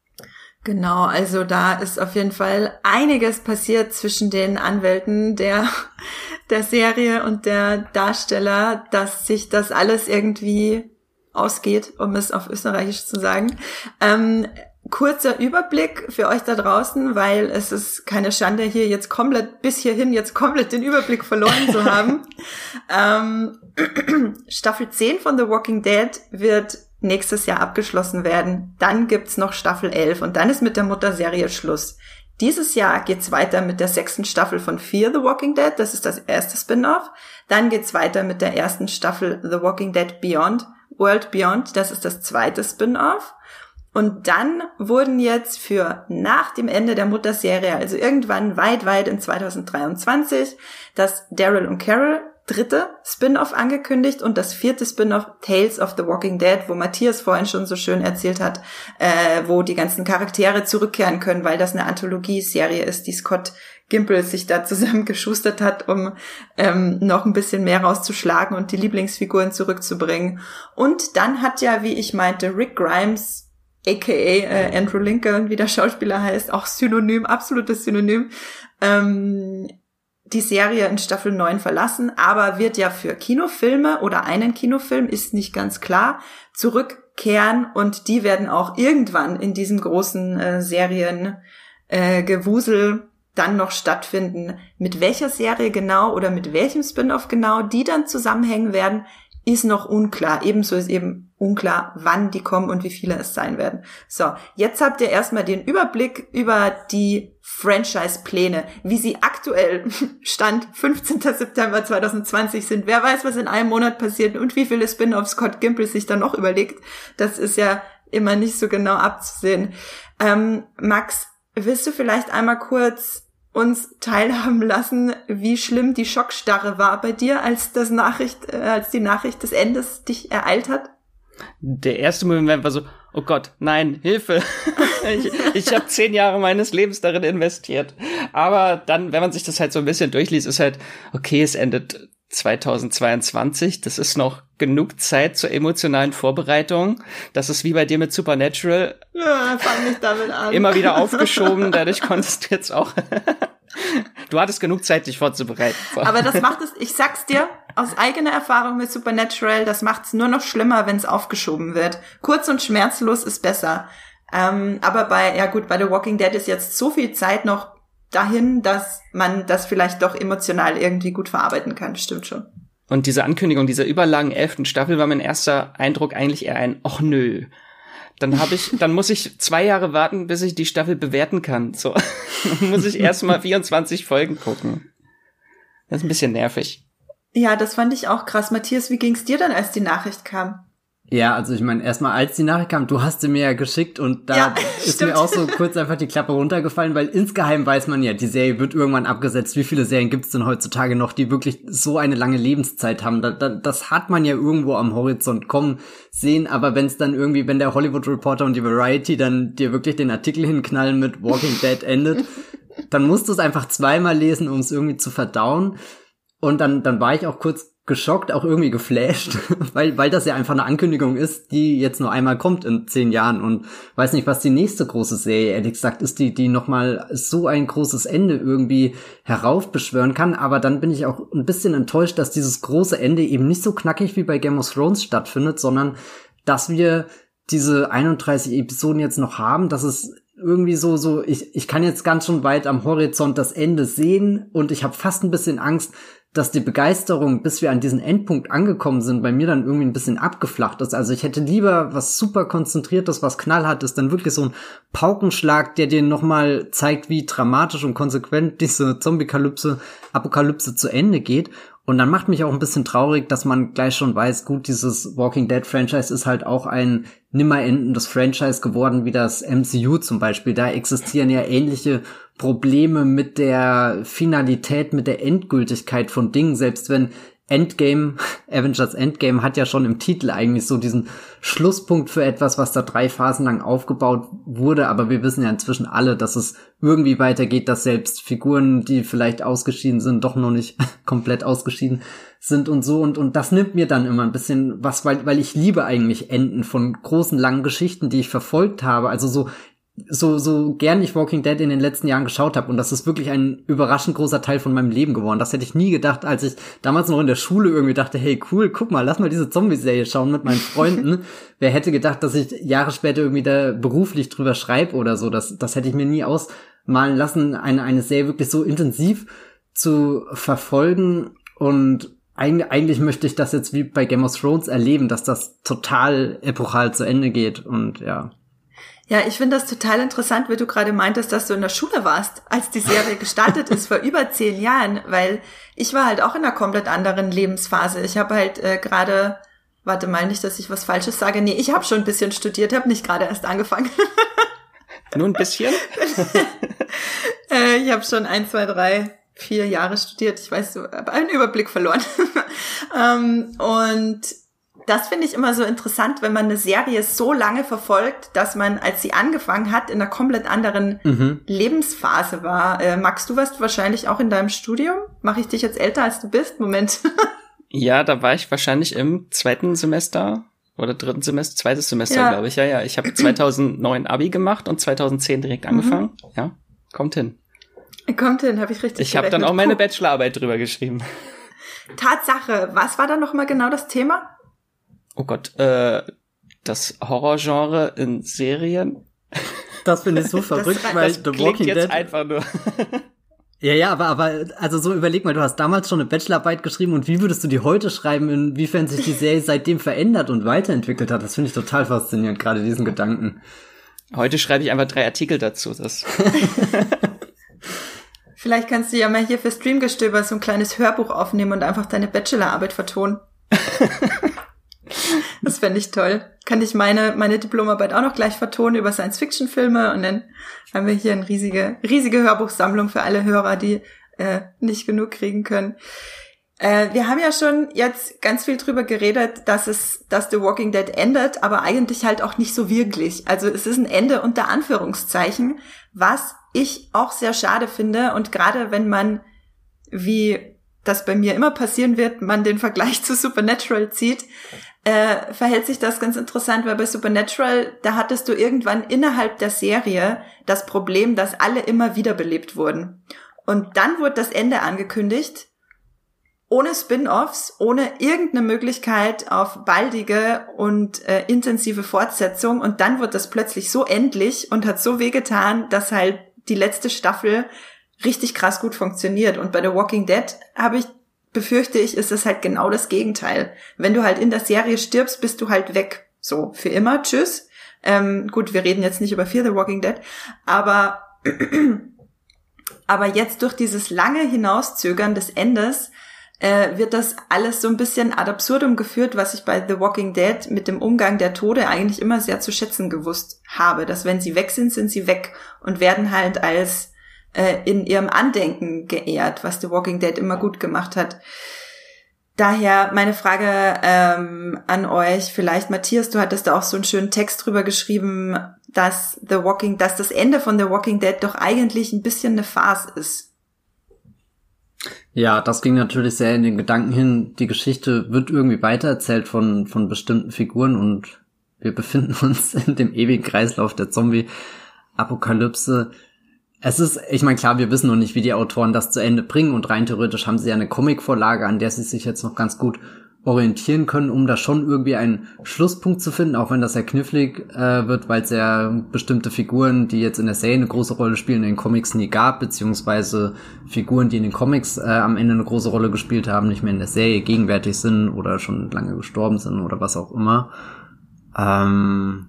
Genau, also da ist auf jeden Fall einiges passiert zwischen den Anwälten der der Serie und der Darsteller, dass sich das alles irgendwie ausgeht, um es auf Österreichisch zu sagen. Ähm, kurzer Überblick für euch da draußen, weil es ist keine Schande, hier jetzt komplett, bis hierhin jetzt komplett den Überblick verloren zu haben. ähm, Staffel zehn von The Walking Dead wird nächstes Jahr abgeschlossen werden. Dann gibt's noch Staffel elf und dann ist mit der Mutterserie Schluss. Dieses Jahr geht's weiter mit der sechsten Staffel von Fear the Walking Dead. Das ist das erste Spin-off. Dann geht's weiter mit der ersten Staffel The Walking Dead Beyond, World Beyond. Das ist das zweite Spin-off. Und dann wurden jetzt für nach dem Ende der Mutterserie, also irgendwann weit, weit in zwanzig dreiundzwanzig, das Daryl und Carol dritte Spin-off angekündigt und das vierte Spin-off Tales of the Walking Dead, wo Matthias vorhin schon so schön erzählt hat, äh, wo die ganzen Charaktere zurückkehren können, weil das eine Anthologie-Serie ist, die Scott Gimple sich da zusammengeschustert hat, um ähm, noch ein bisschen mehr rauszuschlagen und die Lieblingsfiguren zurückzubringen. Und dann hat ja, wie ich meinte, Rick Grimes aka äh, Andrew Lincoln, wie der Schauspieler heißt, auch Synonym, absolutes Synonym, ähm, die Serie in Staffel neun verlassen, aber wird ja für Kinofilme oder einen Kinofilm, ist nicht ganz klar, zurückkehren und die werden auch irgendwann in diesem großen äh, Seriengewusel äh, dann noch stattfinden. Mit welcher Serie genau oder mit welchem Spin-off genau die dann zusammenhängen werden, ist noch unklar. Ebenso ist eben unklar, wann die kommen und wie viele es sein werden. So, jetzt habt ihr erstmal den Überblick über die Franchise-Pläne, wie sie aktuell Stand fünfzehnten September zwanzig zwanzig sind. Wer weiß, was in einem Monat passiert und wie viele Spin-offs Scott Gimple sich dann noch überlegt. Das ist ja immer nicht so genau abzusehen. Ähm, Max, willst du vielleicht einmal kurz uns teilhaben lassen, wie schlimm die Schockstarre war bei dir, als das Nachricht, äh, als die Nachricht des Endes dich ereilt hat? Der erste Moment war so, oh Gott, nein, Hilfe. ich ich habe zehn Jahre meines Lebens darin investiert. Aber dann, wenn man sich das halt so ein bisschen durchliest, ist halt, okay, es endet zwanzig zweiundzwanzig. Das ist noch genug Zeit zur emotionalen Vorbereitung. Das ist wie bei dir mit Supernatural. Ja, fang nicht damit an. Immer wieder aufgeschoben, dadurch konntest du jetzt auch... Du hattest genug Zeit, dich vorzubereiten. So. Aber das macht es, ich sag's dir, aus eigener Erfahrung mit Supernatural, das macht's nur noch schlimmer, wenn es aufgeschoben wird. Kurz und schmerzlos ist besser. Ähm, aber bei, ja gut, bei The Walking Dead ist jetzt so viel Zeit noch dahin, dass man das vielleicht doch emotional irgendwie gut verarbeiten kann. Stimmt schon. Und diese Ankündigung dieser überlangen elften Staffel war mein erster Eindruck eigentlich eher ein, ach nö. Dann habe ich, dann muss ich zwei Jahre warten, bis ich die Staffel bewerten kann. So, dann muss ich erst mal vierundzwanzig Folgen gucken. Das ist ein bisschen nervig. Ja, das fand ich auch krass. Matthias, wie ging's dir dann, als die Nachricht kam? Ja, also ich meine, erstmal als die Nachricht kam, du hast sie mir ja geschickt und da ja, ist stimmt. mir auch so kurz einfach die Klappe runtergefallen, weil insgeheim weiß man ja, die Serie wird irgendwann abgesetzt. Wie viele Serien gibt's denn heutzutage noch, die wirklich so eine lange Lebenszeit haben? Da, da, das hat man ja irgendwo am Horizont kommen sehen, aber wenn es dann irgendwie, wenn der Hollywood Reporter und die Variety dann dir wirklich den Artikel hinknallen mit Walking Dead endet, dann musst du es einfach zweimal lesen, um es irgendwie zu verdauen. Und dann, dann war ich auch kurz geschockt, auch irgendwie geflasht, weil weil das ja einfach eine Ankündigung ist, die jetzt nur einmal kommt in zehn Jahren und weiß nicht, was die nächste große Serie, ehrlich gesagt, ist, die die nochmal so ein großes Ende irgendwie heraufbeschwören kann, aber dann bin ich auch ein bisschen enttäuscht, dass dieses große Ende eben nicht so knackig wie bei Game of Thrones stattfindet, sondern dass wir diese einunddreißig Episoden jetzt noch haben, dass es irgendwie so, so ich ich kann jetzt ganz schon weit am Horizont das Ende sehen und ich habe fast ein bisschen Angst, dass die Begeisterung, bis wir an diesen Endpunkt angekommen sind, bei mir dann irgendwie ein bisschen abgeflacht ist. Also ich hätte lieber was super Konzentriertes, was knallhartes, dann wirklich so ein Paukenschlag, der dir nochmal zeigt, wie dramatisch und konsequent diese Zombie-Kalypse, Apokalypse zu Ende geht. Und dann macht mich auch ein bisschen traurig, dass man gleich schon weiß, gut, dieses Walking Dead Franchise ist halt auch ein nimmer endendes Franchise geworden, wie das M C U zum Beispiel. Da existieren ja ähnliche Probleme mit der Finalität, mit der Endgültigkeit von Dingen, selbst wenn Endgame, Avengers Endgame hat ja schon im Titel eigentlich so diesen Schlusspunkt für etwas, was da drei Phasen lang aufgebaut wurde, aber wir wissen ja inzwischen alle, dass es irgendwie weitergeht, dass selbst Figuren, die vielleicht ausgeschieden sind, doch noch nicht komplett ausgeschieden sind und so, und und das nimmt mir dann immer ein bisschen was, weil weil ich liebe eigentlich Enden von großen, langen Geschichten, die ich verfolgt habe, also so so so gern ich Walking Dead in den letzten Jahren geschaut habe, und das ist wirklich ein überraschend großer Teil von meinem Leben geworden. Das hätte ich nie gedacht, als ich damals noch in der Schule irgendwie dachte, hey cool, guck mal, lass mal diese Zombie-Serie schauen mit meinen Freunden. Wer hätte gedacht, dass ich Jahre später irgendwie da beruflich drüber schreibe oder so. Das das hätte ich mir nie ausmalen lassen, eine eine Serie wirklich so intensiv zu verfolgen. Und eigentlich, eigentlich möchte ich das jetzt wie bei Game of Thrones erleben, dass das total epochal zu Ende geht und ja. Ja, ich finde das total interessant, wie du gerade meintest, dass du in der Schule warst, als die Serie gestartet ist, vor über zehn Jahren, weil ich war halt auch in einer komplett anderen Lebensphase. Ich habe halt äh, gerade, warte mal nicht, dass ich was Falsches sage, nee, ich habe schon ein bisschen studiert, habe nicht gerade erst angefangen. Nur ein bisschen? äh, ich habe schon ein, zwei, drei, vier Jahre studiert, ich weiß, so, habe einen Überblick verloren. ähm, und das finde ich immer so interessant, wenn man eine Serie so lange verfolgt, dass man, als sie angefangen hat, in einer komplett anderen mhm. Lebensphase war. Äh, Max, du warst wahrscheinlich auch in deinem Studium? Mache ich dich jetzt älter, als du bist? Moment. Ja, da war ich wahrscheinlich im zweiten Semester oder dritten Semester, zweites Semester, ja. glaube ich. Ja, ja. Ich habe zweitausendneun Abi gemacht und zweitausendzehn direkt angefangen. Mhm. Ja, kommt hin. Kommt hin, habe ich richtig Ich habe dann auch meine Bachelorarbeit drüber geschrieben. Tatsache. Was war da noch mal genau das Thema? Oh Gott, äh, das Horrorgenre in Serien. Das finde ich so verrückt, das, weil das The Walking jetzt Dead einfach nur. Ja, ja, aber, aber, also so überleg mal, du hast damals schon eine Bachelorarbeit geschrieben und wie würdest du die heute schreiben, inwiefern sich die Serie seitdem verändert und weiterentwickelt hat? Das finde ich total faszinierend, gerade diesen Gedanken. Heute schreibe ich einfach drei Artikel dazu, das. Vielleicht kannst du ja mal hier für Streamgestöber so ein kleines Hörbuch aufnehmen und einfach deine Bachelorarbeit vertonen. Das fände ich toll. Kann ich meine meine Diplomarbeit auch noch gleich vertonen über Science-Fiction-Filme und dann haben wir hier eine riesige riesige Hörbuchsammlung für alle Hörer, die äh, nicht genug kriegen können. Äh, wir haben ja schon jetzt ganz viel drüber geredet, dass es, dass The Walking Dead endet, aber eigentlich halt auch nicht so wirklich. Also es ist ein Ende unter Anführungszeichen, was ich auch sehr schade finde. Und gerade wenn man, wie das bei mir immer passieren wird, man den Vergleich zu Supernatural zieht, äh, verhält sich das ganz interessant, weil bei Supernatural, da hattest du irgendwann innerhalb der Serie das Problem, dass alle immer wiederbelebt wurden. Und dann wurde das Ende angekündigt, ohne Spin-offs, ohne irgendeine Möglichkeit auf baldige und äh, intensive Fortsetzung. Und dann wird das plötzlich so endlich und hat so wehgetan, dass halt die letzte Staffel richtig krass gut funktioniert. Und bei The Walking Dead habe ich, befürchte ich, ist es halt genau das Gegenteil. Wenn du halt in der Serie stirbst, bist du halt weg. So, für immer, tschüss. Ähm, gut, wir reden jetzt nicht über Fear the Walking Dead, aber aber jetzt durch dieses lange Hinauszögern des Endes äh, wird das alles so ein bisschen ad absurdum geführt, was ich bei The Walking Dead mit dem Umgang der Tode eigentlich immer sehr zu schätzen gewusst habe. Dass wenn sie weg sind, sind sie weg und werden halt als äh, in ihrem Andenken geehrt, was The Walking Dead immer gut gemacht hat. Daher meine Frage ähm, an euch, vielleicht Matthias, du hattest da auch so einen schönen Text drüber geschrieben, dass The Walking, dass das Ende von The Walking Dead doch eigentlich ein bisschen eine Farce ist. Ja, das ging natürlich sehr in den Gedanken hin. Die Geschichte wird irgendwie weitererzählt von von bestimmten Figuren und wir befinden uns in dem ewigen Kreislauf der Zombie-Apokalypse. Es ist, ich meine, klar, wir wissen noch nicht, wie die Autoren das zu Ende bringen und rein theoretisch haben sie ja eine Comicvorlage, an der sie sich jetzt noch ganz gut orientieren können, um da schon irgendwie einen Schlusspunkt zu finden, auch wenn das sehr knifflig äh, wird, weil es ja bestimmte Figuren, die jetzt in der Serie eine große Rolle spielen, in den Comics nie gab, beziehungsweise Figuren, die in den Comics äh, am Ende eine große Rolle gespielt haben, nicht mehr in der Serie gegenwärtig sind oder schon lange gestorben sind oder was auch immer. Ähm...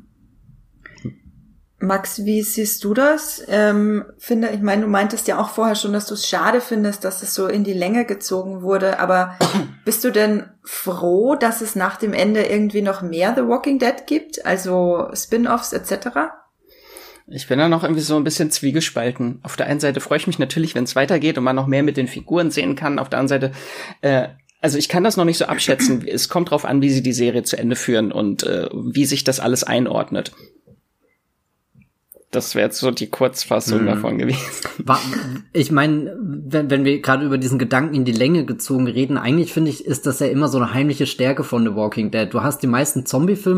Max, wie siehst du das? Ähm, finde, ich meine, du meintest ja auch vorher schon, dass du es schade findest, dass es so in die Länge gezogen wurde, aber bist du denn froh, dass es nach dem Ende irgendwie noch mehr The Walking Dead gibt, also Spin-offs et cetera? Ich bin da noch irgendwie so ein bisschen zwiegespalten. Auf der einen Seite freue ich mich natürlich, wenn es weitergeht und man noch mehr mit den Figuren sehen kann. Auf der anderen Seite, äh, also ich kann das noch nicht so abschätzen. Es kommt drauf an, wie sie die Serie zu Ende führen und äh, wie sich das alles einordnet. Das wäre jetzt so die Kurzfassung mhm. davon gewesen. Ich meine, wenn, wenn wir gerade über diesen Gedanken in die Länge gezogen reden, eigentlich finde ich, ist das ja immer so eine heimliche Stärke von The Walking Dead. Du hast die meisten Zombie-Filme,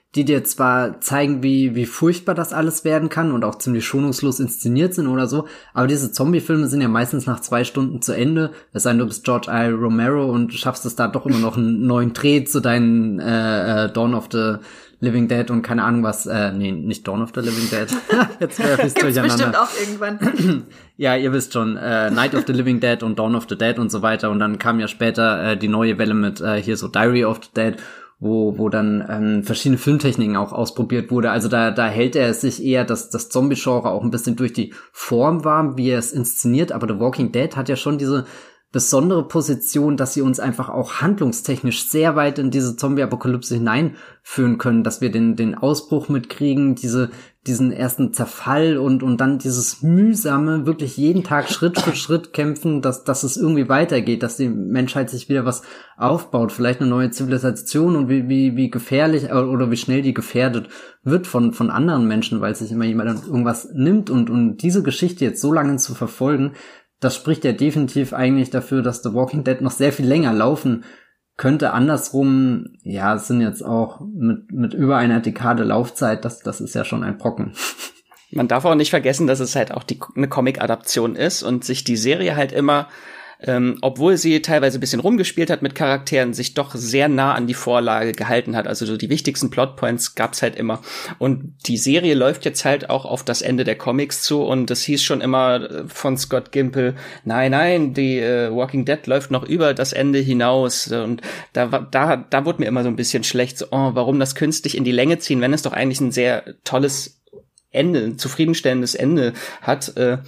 die dir zwar zeigen, wie wie furchtbar das alles werden kann und auch ziemlich schonungslos inszeniert sind oder so, aber diese Zombie-Filme sind ja meistens nach zwei Stunden zu Ende. Es sei denn, du bist George R. Romero und schaffst es da doch immer noch einen neuen Dreh zu deinen äh, äh, Dawn of the Living Dead und keine Ahnung was, äh, nee, nicht Dawn of the Living Dead. Jetzt werfe ich's durcheinander. Bestimmt auch irgendwann. Ja, ihr wisst schon, äh, Night of the Living Dead und Dawn of the Dead und so weiter. Und dann kam ja später äh, die neue Welle mit äh, hier so Diary of the Dead, wo wo dann ähm, verschiedene Filmtechniken auch ausprobiert wurde. Also da da hält er es sich eher, dass das Zombie-Genre auch ein bisschen durch die Form war, wie er es inszeniert. Aber The Walking Dead hat ja schon diese besondere Position, dass sie uns einfach auch handlungstechnisch sehr weit in diese Zombie-Apokalypse hineinführen können, dass wir den den Ausbruch mitkriegen, diese diesen ersten Zerfall und und dann dieses mühsame, wirklich jeden Tag Schritt für Schritt kämpfen, dass dass es irgendwie weitergeht, dass die Menschheit sich wieder was aufbaut, vielleicht eine neue Zivilisation und wie wie wie gefährlich oder wie schnell die gefährdet wird von von anderen Menschen, weil sich immer jemand irgendwas nimmt und und diese Geschichte jetzt so lange zu verfolgen, das spricht ja definitiv eigentlich dafür, dass The Walking Dead noch sehr viel länger laufen könnte. Andersrum, ja, es sind jetzt auch mit mit über einer Dekade Laufzeit, das das ist ja schon ein Brocken. Man darf auch nicht vergessen, dass es halt auch die, eine Comic-Adaption ist und sich die Serie halt immer, ähm, obwohl sie teilweise ein bisschen rumgespielt hat mit Charakteren, sich doch sehr nah an die Vorlage gehalten hat. Also so die wichtigsten Plotpoints gab's halt immer. Und die Serie läuft jetzt halt auch auf das Ende der Comics zu und es hieß schon immer von Scott Gimple, nein, nein, die äh, Walking Dead läuft noch über das Ende hinaus. Und da da da wurde mir immer so ein bisschen schlecht, so, oh, warum das künstlich in die Länge ziehen, wenn es doch eigentlich ein sehr tolles Ende, ein zufriedenstellendes Ende hat. Äh,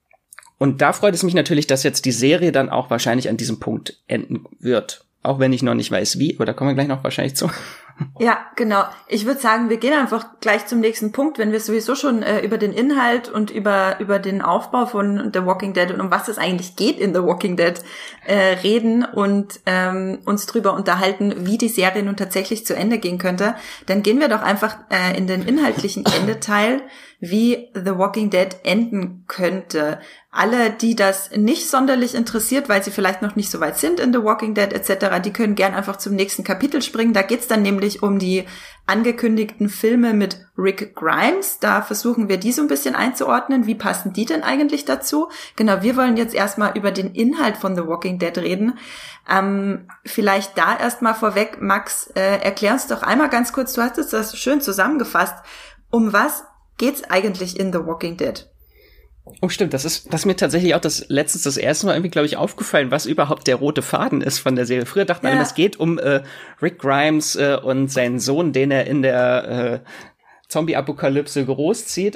Und da freut es mich natürlich, dass jetzt die Serie dann auch wahrscheinlich an diesem Punkt enden wird. Auch wenn ich noch nicht weiß, wie, aber da kommen wir gleich noch wahrscheinlich zu. Ja, genau. Ich würde sagen, wir gehen einfach gleich zum nächsten Punkt, wenn wir sowieso schon äh, über den Inhalt und über über den Aufbau von The Walking Dead und um was es eigentlich geht in The Walking Dead äh, reden und ähm, uns drüber unterhalten, wie die Serie nun tatsächlich zu Ende gehen könnte. Dann gehen wir doch einfach äh, in den inhaltlichen Endeteil, wie The Walking Dead enden könnte. Alle, die das nicht sonderlich interessiert, weil sie vielleicht noch nicht so weit sind in The Walking Dead et cetera, die können gern einfach zum nächsten Kapitel springen. Da geht's dann nämlich um die angekündigten Filme mit Rick Grimes. Da versuchen wir die so ein bisschen einzuordnen. Wie passen die denn eigentlich dazu? Genau, wir wollen jetzt erstmal über den Inhalt von The Walking Dead reden. Ähm, vielleicht da erstmal vorweg, Max, äh, erklär uns doch einmal ganz kurz, du hast es das schön zusammengefasst, um was geht's eigentlich in The Walking Dead? Oh, stimmt, das ist, das ist mir tatsächlich auch das letztes, das erste Mal irgendwie, glaube ich, aufgefallen, was überhaupt der rote Faden ist von der Serie. Früher dachte man, ja. Es geht um äh, Rick Grimes äh, und seinen Sohn, den er in der äh, Zombie-Apokalypse großzieht.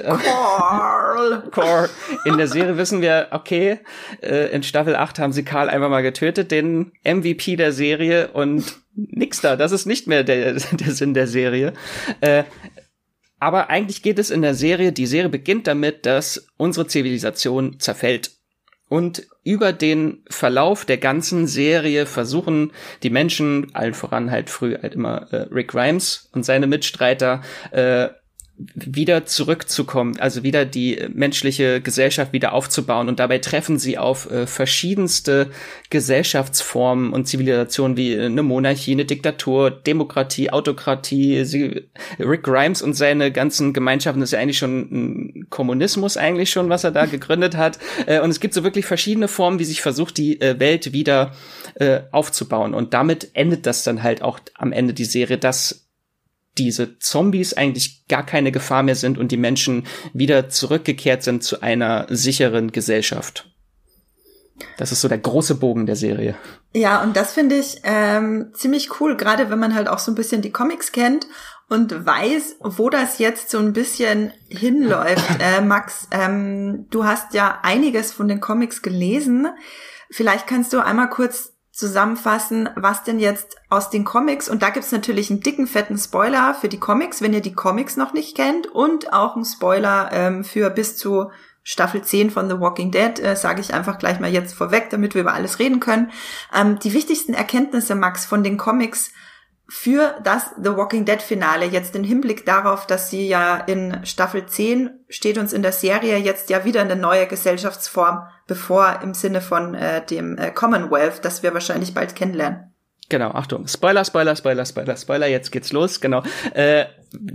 Carl. Carl. In der Serie wissen wir, okay, äh, in Staffel acht haben sie Carl einfach mal getötet, den M V P der Serie und nix da. Das ist nicht mehr der, der Sinn der Serie. Äh, Aber eigentlich geht es in der Serie, die Serie beginnt damit, dass unsere Zivilisation zerfällt. Und über den Verlauf der ganzen Serie versuchen die Menschen, allen voran halt früh halt immer äh, Rick Grimes und seine Mitstreiter, äh, wieder zurückzukommen, also wieder die menschliche Gesellschaft wieder aufzubauen. Und dabei treffen sie auf äh, verschiedenste Gesellschaftsformen und Zivilisationen wie eine Monarchie, eine Diktatur, Demokratie, Autokratie. Sie, Rick Grimes und seine ganzen Gemeinschaften, das ist ja eigentlich schon ein Kommunismus eigentlich schon, was er da gegründet hat. Äh, und es gibt so wirklich verschiedene Formen, wie sich versucht, die äh, Welt wieder äh, aufzubauen. Und damit endet das dann halt auch am Ende die Serie, dass diese Zombies eigentlich gar keine Gefahr mehr sind und die Menschen wieder zurückgekehrt sind zu einer sicheren Gesellschaft. Das ist so der große Bogen der Serie. Ja, und das finde ich ähm, ziemlich cool, gerade wenn man halt auch so ein bisschen die Comics kennt und weiß, wo das jetzt so ein bisschen hinläuft. Äh, Max, ähm, du hast ja einiges von den Comics gelesen. Vielleicht kannst du einmal kurz zusammenfassen, was denn jetzt aus den Comics, und da gibt's natürlich einen dicken, fetten Spoiler für die Comics, wenn ihr die Comics noch nicht kennt, und auch einen Spoiler ähm, für bis zu Staffel zehn von The Walking Dead, äh, sage ich einfach gleich mal jetzt vorweg, damit wir über alles reden können. Ähm, die wichtigsten Erkenntnisse, Max, von den Comics für das The Walking Dead Finale, jetzt im Hinblick darauf, dass sie ja in Staffel zehn steht uns in der Serie jetzt ja wieder eine neue Gesellschaftsform bevor, im Sinne von äh, dem äh, Commonwealth, das wir wahrscheinlich bald kennenlernen. Genau, Achtung, Spoiler, Spoiler, Spoiler, Spoiler, Spoiler, jetzt geht's los, genau. Äh,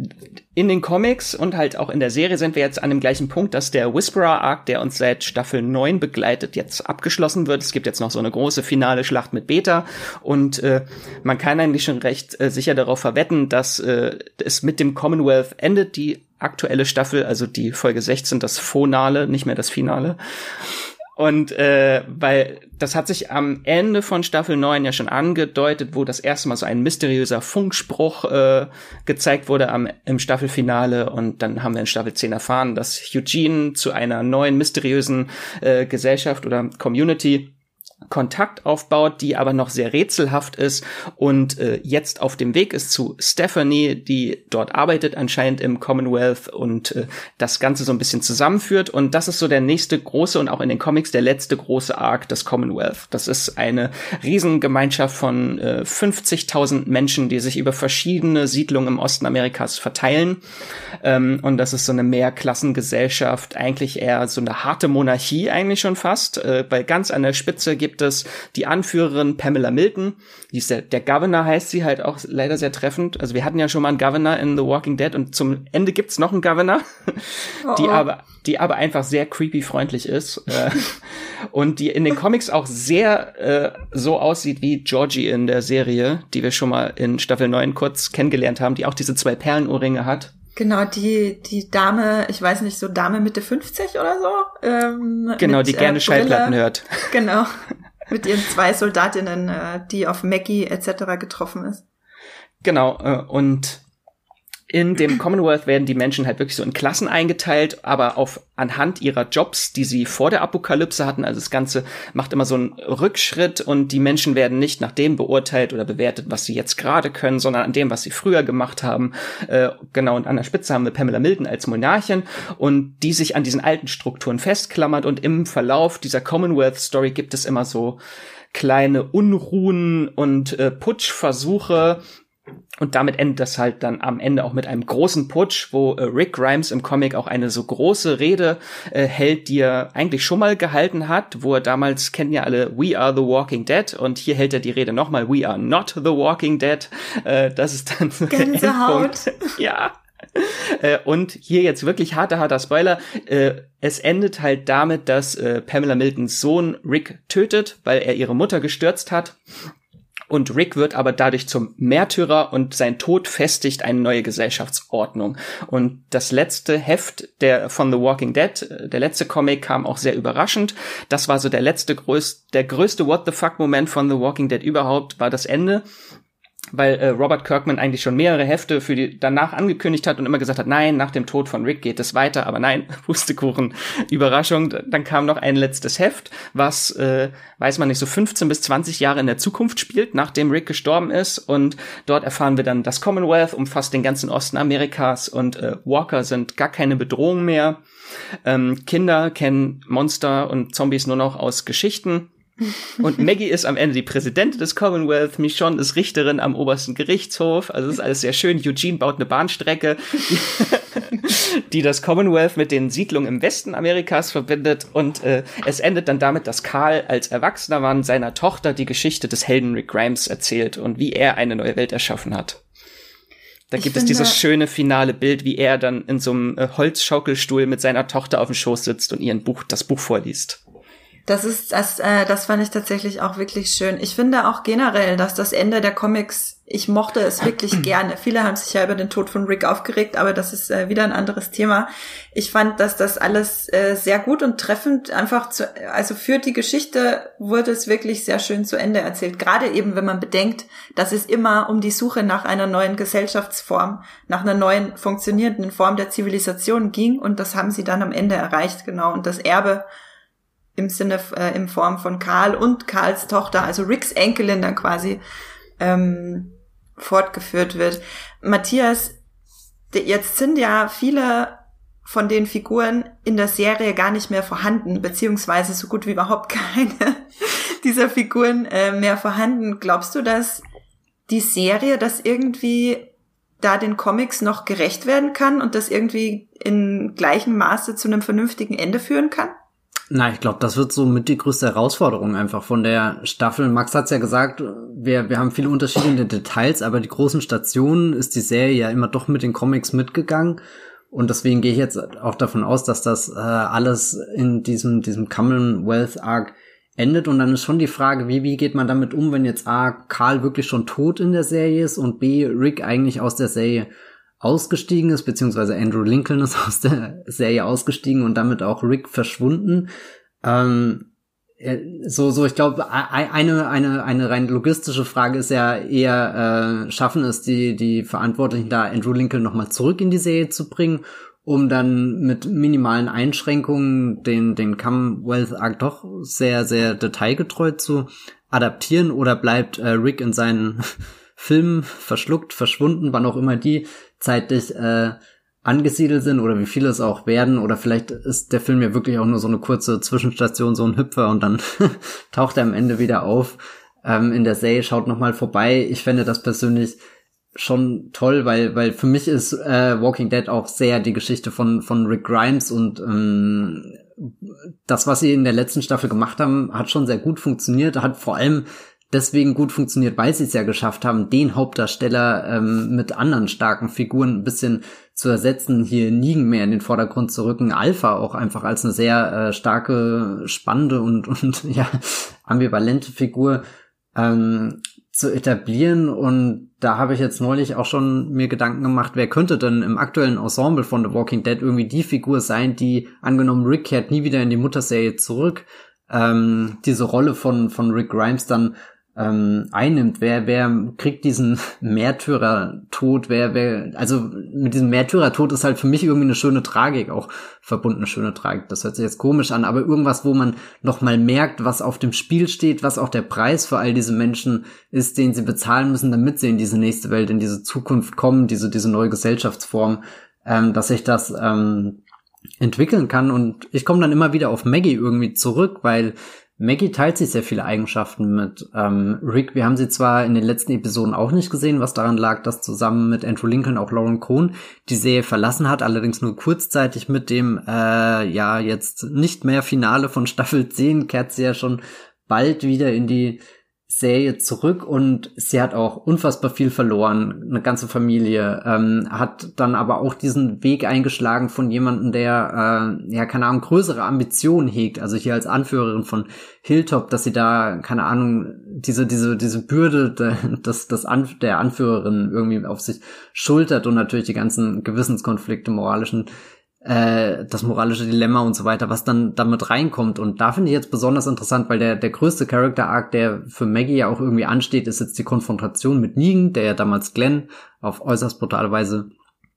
in den Comics und halt auch in der Serie sind wir jetzt an dem gleichen Punkt, dass der Whisperer-Arc, der uns seit Staffel neun begleitet, jetzt abgeschlossen wird. Es gibt jetzt noch so eine große finale Schlacht mit Beta und äh, man kann eigentlich schon recht äh, sicher darauf verwetten, dass äh, es mit dem Commonwealth endet, die aktuelle Staffel, also die Folge sechzehn, das Finale, nicht mehr das Finale. Und äh, weil das hat sich am Ende von Staffel neun ja schon angedeutet, wo das erste Mal so ein mysteriöser Funkspruch äh, gezeigt wurde am im Staffelfinale. Und dann haben wir in Staffel zehn erfahren, dass Eugene zu einer neuen mysteriösen äh, Gesellschaft oder Community Kontakt aufbaut, die aber noch sehr rätselhaft ist und äh, jetzt auf dem Weg ist zu Stephanie, die dort arbeitet anscheinend im Commonwealth und äh, das Ganze so ein bisschen zusammenführt. Und das ist so der nächste große und auch in den Comics der letzte große Arc des Commonwealth. Das ist eine Riesengemeinschaft von äh, fünfzigtausend Menschen, die sich über verschiedene Siedlungen im Osten Amerikas verteilen. Ähm, und das ist so eine Mehrklassengesellschaft, eigentlich eher so eine harte Monarchie eigentlich schon fast, äh, weil ganz an der Spitze gibt gibt es die Anführerin Pamela Milton, die ist der, der Governor heißt sie halt auch leider sehr treffend. Also wir hatten ja schon mal einen Governor in The Walking Dead und zum Ende gibt's noch einen Governor, oh, die oh. aber die aber einfach sehr creepy freundlich ist äh, und die in den Comics auch sehr äh, so aussieht wie Georgie in der Serie, die wir schon mal in Staffel neun kurz kennengelernt haben, die auch diese zwei Perlenohrringe hat. Genau, die die Dame, ich weiß nicht, so Dame Mitte fünfzig oder so. Ähm, genau, mit, die gerne äh, Schallplatten hört. Genau, mit ihren zwei Soldatinnen, äh, die auf Maggie et cetera getroffen ist. Genau, äh, und in dem Commonwealth werden die Menschen halt wirklich so in Klassen eingeteilt, aber auf anhand ihrer Jobs, die sie vor der Apokalypse hatten. Also das Ganze macht immer so einen Rückschritt und die Menschen werden nicht nach dem beurteilt oder bewertet, was sie jetzt gerade können, sondern an dem, was sie früher gemacht haben. Äh, genau, und an der Spitze haben wir Pamela Milton als Monarchin und die sich an diesen alten Strukturen festklammert. Und im Verlauf dieser Commonwealth-Story gibt es immer so kleine Unruhen und äh, Putschversuche. Und damit endet das halt dann am Ende auch mit einem großen Putsch, wo äh, Rick Grimes im Comic auch eine so große Rede äh, hält, die er eigentlich schon mal gehalten hat, wo er damals, kennen ja alle, We are the Walking Dead, und hier hält er die Rede nochmal, We are not the Walking Dead. Äh, das ist dann so der Endpunkt. Ja. Äh, und hier jetzt wirklich harter, harter Spoiler. Äh, es endet halt damit, dass äh, Pamela Miltons Sohn Rick tötet, weil er ihre Mutter gestürzt hat. Und Rick wird aber dadurch zum Märtyrer und sein Tod festigt eine neue Gesellschaftsordnung. Und das letzte Heft der von The Walking Dead, der letzte Comic, kam auch sehr überraschend. Das war so der letzte, größ, der größte What-the-fuck-Moment von The Walking Dead überhaupt, war das Ende. Weil äh, Robert Kirkman eigentlich schon mehrere Hefte für die danach angekündigt hat und immer gesagt hat, nein, nach dem Tod von Rick geht es weiter, aber nein, Pustekuchen, Überraschung. Dann kam noch ein letztes Heft, was, äh, weiß man nicht, so fünfzehn bis zwanzig Jahre in der Zukunft spielt, nachdem Rick gestorben ist, und dort erfahren wir dann, das Commonwealth umfasst den ganzen Osten Amerikas und äh, Walker sind gar keine Bedrohung mehr. Ähm, Kinder kennen Monster und Zombies nur noch aus Geschichten. Und Maggie ist am Ende die Präsidentin des Commonwealth, Michonne ist Richterin am obersten Gerichtshof, also es ist alles sehr schön. Eugene baut eine Bahnstrecke, die, die das Commonwealth mit den Siedlungen im Westen Amerikas verbindet, und äh, es endet dann damit, dass Carl als erwachsener Mann seiner Tochter die Geschichte des Helden Rick Grimes erzählt und wie er eine neue Welt erschaffen hat. Da gibt es dieses schöne finale Bild, wie er dann in so einem äh, Holzschaukelstuhl mit seiner Tochter auf dem Schoß sitzt und ihr ein Buch, das Buch vorliest. Das ist, das, äh, das fand ich tatsächlich auch wirklich schön. Ich finde auch generell, dass das Ende der Comics, ich mochte es wirklich gerne. Viele haben sich ja über den Tod von Rick aufgeregt, aber das ist äh, wieder ein anderes Thema. Ich fand, dass das alles äh, sehr gut und treffend einfach zu, also für die Geschichte wurde es wirklich sehr schön zu Ende erzählt. Gerade eben, wenn man bedenkt, dass es immer um die Suche nach einer neuen Gesellschaftsform, nach einer neuen funktionierenden Form der Zivilisation ging, und das haben sie dann am Ende erreicht, genau. Und das Erbe im Sinne, äh, in Form von Carl und Carls Tochter, also Ricks Enkelin dann quasi, ähm, fortgeführt wird. Matthias, jetzt sind ja viele von den Figuren in der Serie gar nicht mehr vorhanden, beziehungsweise so gut wie überhaupt keine dieser Figuren äh, mehr vorhanden. Glaubst du, dass die Serie das irgendwie da den Comics noch gerecht werden kann und das irgendwie in gleichem Maße zu einem vernünftigen Ende führen kann? Na, ich glaube, das wird so mit die größte Herausforderung einfach von der Staffel. Max hat's ja gesagt, wir wir haben viele unterschiedliche Details, aber die großen Stationen ist die Serie ja immer doch mit den Comics mitgegangen. Und deswegen gehe ich jetzt auch davon aus, dass das äh, alles in diesem diesem Commonwealth Arc endet. Und dann ist schon die Frage, wie wie geht man damit um, wenn jetzt A, Carl wirklich schon tot in der Serie ist und B, Rick eigentlich aus der Serie ausgestiegen ist, beziehungsweise Andrew Lincoln ist aus der Serie ausgestiegen und damit auch Rick verschwunden. Ähm, so, so, ich glaube, eine, eine, eine rein logistische Frage ist ja eher, äh, schaffen es die, die Verantwortlichen da, Andrew Lincoln nochmal zurück in die Serie zu bringen, um dann mit minimalen Einschränkungen den, den Commonwealth Arc doch sehr, sehr detailgetreu zu adaptieren, oder bleibt äh, Rick in seinen Filmen verschluckt, verschwunden, wann auch immer die zeitlich äh, angesiedelt sind oder wie viele es auch werden, oder vielleicht ist der Film ja wirklich auch nur so eine kurze Zwischenstation, so ein Hüpfer, und dann taucht er am Ende wieder auf ähm, in der Serie, schaut nochmal vorbei. Ich fände das persönlich schon toll, weil weil für mich ist äh, Walking Dead auch sehr die Geschichte von von Rick Grimes, und ähm, das, was sie in der letzten Staffel gemacht haben, hat schon sehr gut funktioniert, hat vor allem deswegen gut funktioniert, weil sie es ja geschafft haben, den Hauptdarsteller ähm, mit anderen starken Figuren ein bisschen zu ersetzen, hier Negan mehr in den Vordergrund zu rücken, Alpha auch einfach als eine sehr äh, starke, spannende und und ja ambivalente Figur ähm, zu etablieren. Und da habe ich jetzt neulich auch schon mir Gedanken gemacht, wer könnte denn im aktuellen Ensemble von The Walking Dead irgendwie die Figur sein, die, angenommen Rick kehrt nie wieder in die Mutterserie zurück, ähm, diese Rolle von von Rick Grimes dann ähm, einnimmt. Wer wer kriegt diesen Märtyrertod? Wer wer also mit diesem Märtyrertod ist halt für mich irgendwie eine schöne Tragik auch verbunden, eine schöne Tragik. Das hört sich jetzt komisch an, aber irgendwas, wo man noch mal merkt, was auf dem Spiel steht, was auch der Preis für all diese Menschen ist, den sie bezahlen müssen, damit sie in diese nächste Welt, in diese Zukunft kommen, diese diese neue Gesellschaftsform, ähm, dass sich das ähm, entwickeln kann. Und ich komme dann immer wieder auf Maggie irgendwie zurück, weil Maggie teilt sich sehr viele Eigenschaften mit ähm, Rick. Wir haben sie zwar in den letzten Episoden auch nicht gesehen, was daran lag, dass zusammen mit Andrew Lincoln auch Lauren Cohn die Serie verlassen hat, allerdings nur kurzzeitig. Mit dem äh, ja jetzt nicht mehr Finale von Staffel zehn kehrt sie ja schon bald wieder in die Serie zurück, und sie hat auch unfassbar viel verloren, eine ganze Familie, ähm, hat dann aber auch diesen Weg eingeschlagen von jemandem, der, äh, ja, keine Ahnung, größere Ambitionen hegt, also hier als Anführerin von Hilltop, dass sie da, keine Ahnung, diese, diese, diese Bürde de, des, des An- der Anführerin irgendwie auf sich schultert, und natürlich die ganzen Gewissenskonflikte, moralischen Äh, das moralische Dilemma und so weiter, was dann damit reinkommt. Und da finde ich jetzt besonders interessant, weil der der größte Character-Arc, der für Maggie ja auch irgendwie ansteht, ist jetzt die Konfrontation mit Negan, der ja damals Glenn auf äußerst brutale Weise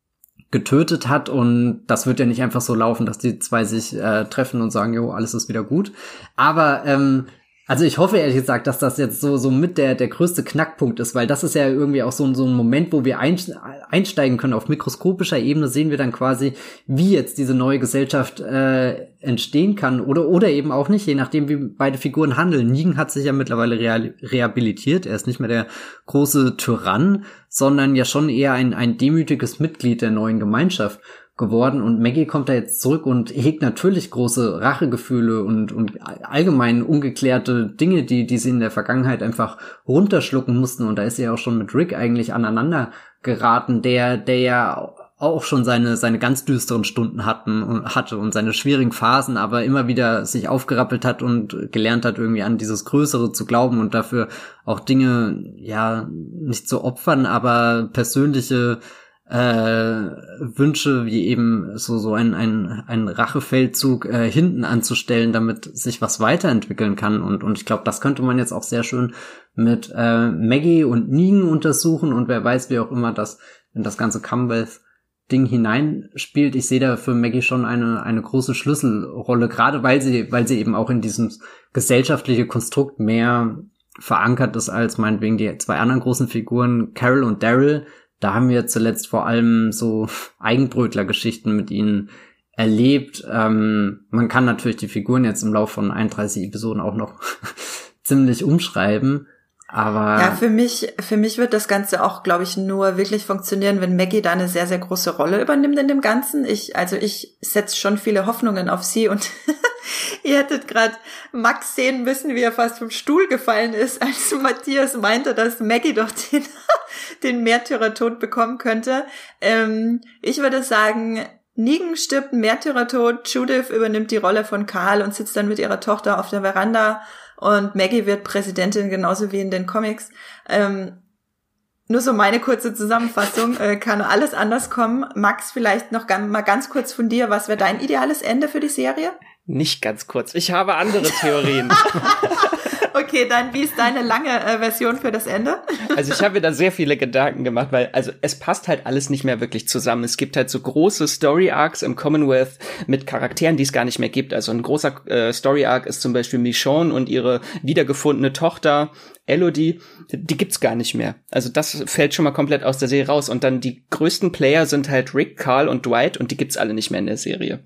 getötet hat. Und das wird ja nicht einfach so laufen, dass die zwei sich äh, treffen und sagen, jo, alles ist wieder gut. Aber ähm, also ich hoffe ehrlich gesagt, dass das jetzt so so mit der der größte Knackpunkt ist, weil das ist ja irgendwie auch so, so ein Moment, wo wir einsteigen können. Auf mikroskopischer Ebene sehen wir dann quasi, wie jetzt diese neue Gesellschaft äh, entstehen kann, oder oder eben auch nicht, je nachdem, wie beide Figuren handeln. Negan hat sich ja mittlerweile real, rehabilitiert. Er ist nicht mehr der große Tyrann, sondern ja schon eher ein ein demütiges Mitglied der neuen Gemeinschaft geworden, und Maggie kommt da jetzt zurück und hegt natürlich große Rachegefühle und und allgemein ungeklärte Dinge, die die sie in der Vergangenheit einfach runterschlucken mussten, und da ist sie ja auch schon mit Rick eigentlich aneinander geraten, der der ja auch schon seine seine ganz düsteren Stunden hatten und hatte und seine schwierigen Phasen, aber immer wieder sich aufgerappelt hat und gelernt hat, irgendwie an dieses Größere zu glauben und dafür auch Dinge, ja, nicht zu opfern, aber persönliche Äh, Wünsche, wie eben so so ein ein ein Rachefeldzug äh, hinten anzustellen, damit sich was weiterentwickeln kann, und und ich glaube, das könnte man jetzt auch sehr schön mit äh, Maggie und Negan untersuchen, und wer weiß, wie auch immer das in das ganze Commonwealth Ding hineinspielt. Ich sehe da für Maggie schon eine eine große Schlüsselrolle, gerade weil sie weil sie eben auch in diesem gesellschaftliche Konstrukt mehr verankert ist als meinetwegen die zwei anderen großen Figuren, Carol und Daryl. Da haben wir zuletzt vor allem so Eigenbrötler-Geschichten mit ihnen erlebt. Ähm, man kann natürlich die Figuren jetzt im Laufe von einunddreißig Episoden auch noch ziemlich umschreiben. Aber ja, für mich, für mich wird das Ganze auch, glaube ich, nur wirklich funktionieren, wenn Maggie da eine sehr, sehr große Rolle übernimmt in dem Ganzen. Ich, also ich setze schon viele Hoffnungen auf sie und ihr hättet gerade Max sehen müssen, wie er fast vom Stuhl gefallen ist, als Matthias meinte, dass Maggie doch den, den Märtyrertod bekommen könnte. Ähm, ich würde sagen, Negan stirbt einen Märtyrertod, Judith übernimmt die Rolle von Carl und sitzt dann mit ihrer Tochter auf der Veranda und Maggie wird Präsidentin, genauso wie in den Comics. Ähm, nur so meine kurze Zusammenfassung, äh, kann alles anders kommen. Max, vielleicht noch ganz, mal ganz kurz von dir, was wäre dein ideales Ende für die Serie? Nicht ganz kurz, ich habe andere Theorien. Okay, dann wie ist deine lange äh, Version für das Ende? Also ich habe mir da sehr viele Gedanken gemacht, weil also es passt halt alles nicht mehr wirklich zusammen. Es gibt halt so große Story-Arcs im Commonwealth mit Charakteren, die es gar nicht mehr gibt. Also ein großer äh, Story-Arc ist zum Beispiel Michonne und ihre wiedergefundene Tochter Elodie, die gibt's gar nicht mehr. Also das fällt schon mal komplett aus der Serie raus. Und dann die größten Player sind halt Rick, Carl und Dwight und die gibt's alle nicht mehr in der Serie.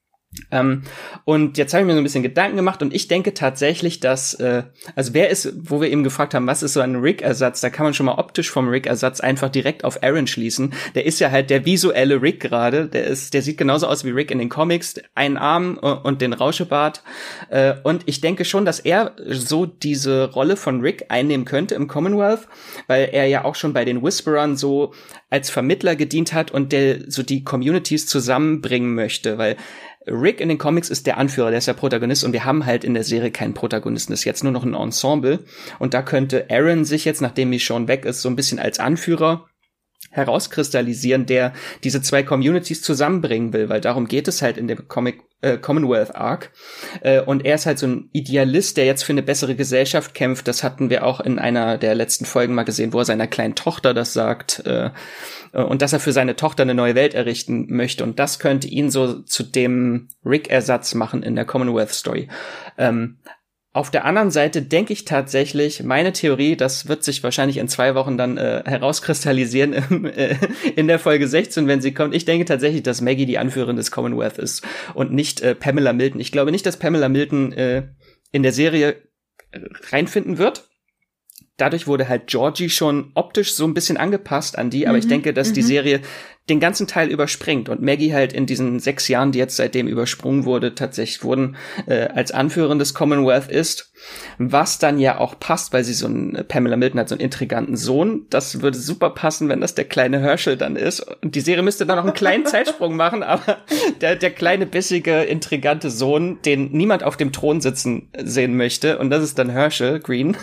Ähm, und jetzt habe ich mir so ein bisschen Gedanken gemacht und ich denke tatsächlich, dass, äh, also wer ist, wo wir eben gefragt haben, was ist so ein Rick-Ersatz, da kann man schon mal optisch vom Rick-Ersatz einfach direkt auf Aaron schließen. Der ist ja halt der visuelle Rick gerade, der ist, der sieht genauso aus wie Rick in den Comics, einen Arm und den Rauschebart. Äh, und ich denke schon, dass er so diese Rolle von Rick einnehmen könnte im Commonwealth, weil er ja auch schon bei den Whisperern so als Vermittler gedient hat und der so die Communities zusammenbringen möchte, weil Rick in den Comics ist der Anführer, der ist der Protagonist und wir haben halt in der Serie keinen Protagonisten, das ist jetzt nur noch ein Ensemble und da könnte Aaron sich jetzt, nachdem Michonne weg ist, so ein bisschen als Anführer herauskristallisieren, der diese zwei Communities zusammenbringen will, weil darum geht es halt in der Comic äh, Commonwealth Arc äh, und er ist halt so ein Idealist, der jetzt für eine bessere Gesellschaft kämpft. Das hatten wir auch in einer der letzten Folgen mal gesehen, wo er seiner kleinen Tochter das sagt äh, und dass er für seine Tochter eine neue Welt errichten möchte und das könnte ihn so zu dem Rick-Ersatz machen in der Commonwealth Story. Ähm, Auf der anderen Seite denke ich tatsächlich, meine Theorie, das wird sich wahrscheinlich in zwei Wochen dann äh, herauskristallisieren im, äh, in der Folge sechzehn, wenn sie kommt. Ich denke tatsächlich, dass Maggie die Anführerin des Commonwealth ist und nicht äh, Pamela Milton. Ich glaube nicht, dass Pamela Milton äh, in der Serie reinfinden wird. Dadurch wurde halt Georgie schon optisch so ein bisschen angepasst an die, aber mhm, ich denke, dass mhm. die Serie den ganzen Teil überspringt und Maggie halt in diesen sechs Jahren, die jetzt seitdem übersprungen wurde, tatsächlich wurden, äh, als Anführerin des Commonwealth ist, was dann ja auch passt, weil sie so ein, Pamela Milton hat so einen intriganten Sohn, das würde super passen, wenn das der kleine Herschel dann ist und die Serie müsste dann noch einen kleinen Zeitsprung machen, aber der, der kleine, bissige, intrigante Sohn, den niemand auf dem Thron sitzen sehen möchte und das ist dann Herschel Green,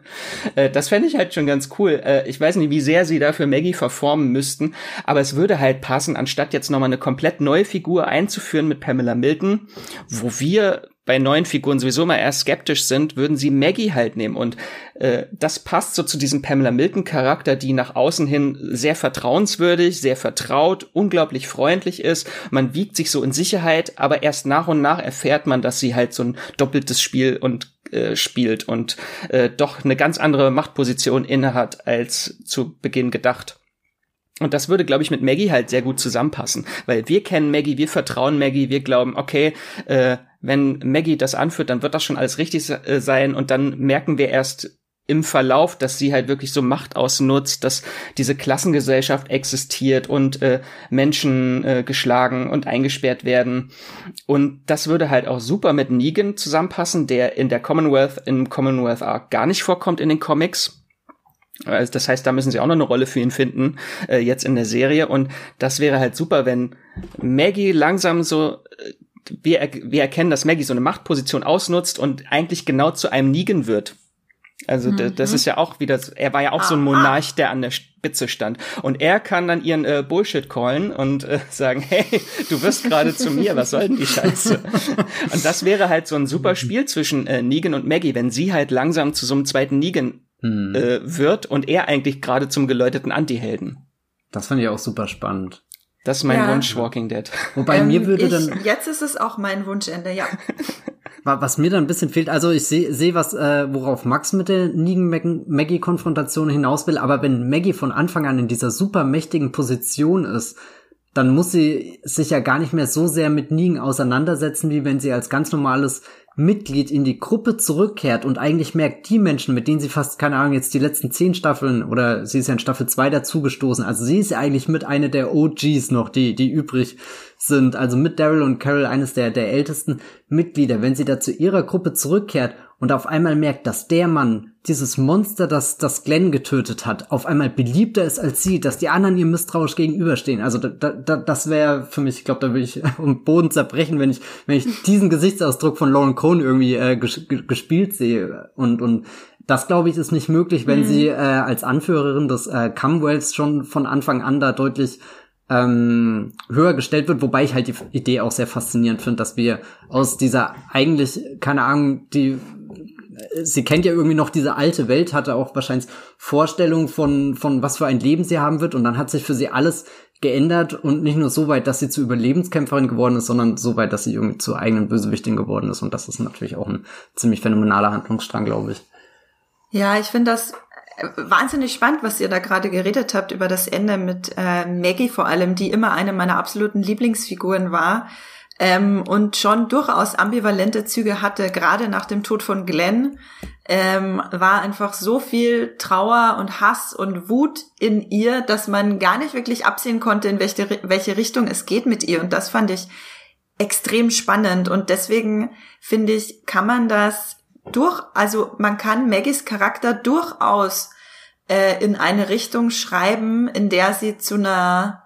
äh, das fände ich halt schon ganz cool. Äh, ich weiß nicht, wie sehr sie dafür Maggie verformen müssten, aber es würde halt passen, anstatt jetzt nochmal eine komplett neue Figur einzuführen mit Pamela Milton, wo wir bei neuen Figuren sowieso immer eher skeptisch sind, würden sie Maggie halt nehmen. Und äh, das passt so zu diesem Pamela Milton-Charakter, die nach außen hin sehr vertrauenswürdig, sehr vertraut, unglaublich freundlich ist. Man wiegt sich so in Sicherheit, aber erst nach und nach erfährt man, dass sie halt so ein doppeltes Spiel und äh, spielt und äh, doch eine ganz andere Machtposition innehat als zu Beginn gedacht. Und das würde, glaube ich, mit Maggie halt sehr gut zusammenpassen, weil wir kennen Maggie, wir vertrauen Maggie, wir glauben, okay, äh, wenn Maggie das anführt, dann wird das schon alles richtig äh, sein und dann merken wir erst im Verlauf, dass sie halt wirklich so Macht ausnutzt, dass diese Klassengesellschaft existiert und äh, Menschen äh, geschlagen und eingesperrt werden. Und das würde halt auch super mit Negan zusammenpassen, der in der Commonwealth, im Commonwealth Arc gar nicht vorkommt in den Comics. Also das heißt, da müssen sie auch noch eine Rolle für ihn finden, äh, jetzt in der Serie. Und das wäre halt super, wenn Maggie langsam so, äh, wir, er- wir erkennen, dass Maggie so eine Machtposition ausnutzt und eigentlich genau zu einem Negan wird. Also mhm. d- das ist ja auch wieder, er war ja auch so ein Monarch, der an der Spitze stand. Und er kann dann ihren äh, Bullshit callen und äh, sagen, hey, du wirst gerade zu mir, was soll denn die Scheiße? Und das wäre halt so ein super Spiel zwischen äh, Negan und Maggie, wenn sie halt langsam zu so einem zweiten Negan hm. äh, wird und er eigentlich gerade zum geläuteten Anti-Helden. Das fand ich auch super spannend. Das ist mein Ja. Wunsch, Walking Dead. Wobei Ähm, mir würde ich, dann, Jetzt ist es auch mein Wunschende, ja. wa- was mir dann ein bisschen fehlt, also ich sehe seh was, äh, worauf Max mit der Negan-Maggie-Konfrontation hinaus will, aber wenn Maggie von Anfang an in dieser super mächtigen Position ist, dann muss sie sich ja gar nicht mehr so sehr mit Negan auseinandersetzen, wie wenn sie als ganz normales Mitglied in die Gruppe zurückkehrt und eigentlich merkt, die Menschen, mit denen sie fast, keine Ahnung, jetzt die letzten zehn Staffeln oder sie ist ja in Staffel zwei dazugestoßen, also sie ist ja eigentlich mit einer der O Gs noch, die die übrig sind, also mit Daryl und Carol eines der der ältesten Mitglieder, wenn sie da zu ihrer Gruppe zurückkehrt und auf einmal merkt, dass der Mann, dieses Monster, das das Glenn getötet hat, auf einmal beliebter ist als sie, dass die anderen ihr misstrauisch gegenüberstehen. Also da, da, das wäre für mich, ich glaube, da würde ich um Boden zerbrechen, wenn ich wenn ich diesen Gesichtsausdruck von Lauren Cohn irgendwie äh, ges- gespielt sehe. Und und das, glaube ich, ist nicht möglich, wenn mhm. sie äh, als Anführerin des äh, Commonwealths schon von Anfang an da deutlich ähm, höher gestellt wird, wobei ich halt die Idee auch sehr faszinierend finde, dass wir aus dieser eigentlich, keine Ahnung, die sie kennt ja irgendwie noch diese alte Welt, hatte auch wahrscheinlich Vorstellungen von von was für ein Leben sie haben wird und dann hat sich für sie alles geändert und nicht nur so weit, dass sie zur Überlebenskämpferin geworden ist, sondern so weit, dass sie irgendwie zur eigenen Bösewichtin geworden ist und das ist natürlich auch ein ziemlich phänomenaler Handlungsstrang, glaube ich. Ja, ich finde das wahnsinnig spannend, was ihr da gerade geredet habt über das Ende mit äh, Maggie vor allem, die immer eine meiner absoluten Lieblingsfiguren war. Ähm, und schon durchaus ambivalente Züge hatte, gerade nach dem Tod von Glenn, ähm, war einfach so viel Trauer und Hass und Wut in ihr, dass man gar nicht wirklich absehen konnte, in welche, welche Richtung es geht mit ihr. Und das fand ich extrem spannend. Und deswegen finde ich, kann man das durch, also man kann Maggies Charakter durchaus äh, in eine Richtung schreiben, in der sie zu einer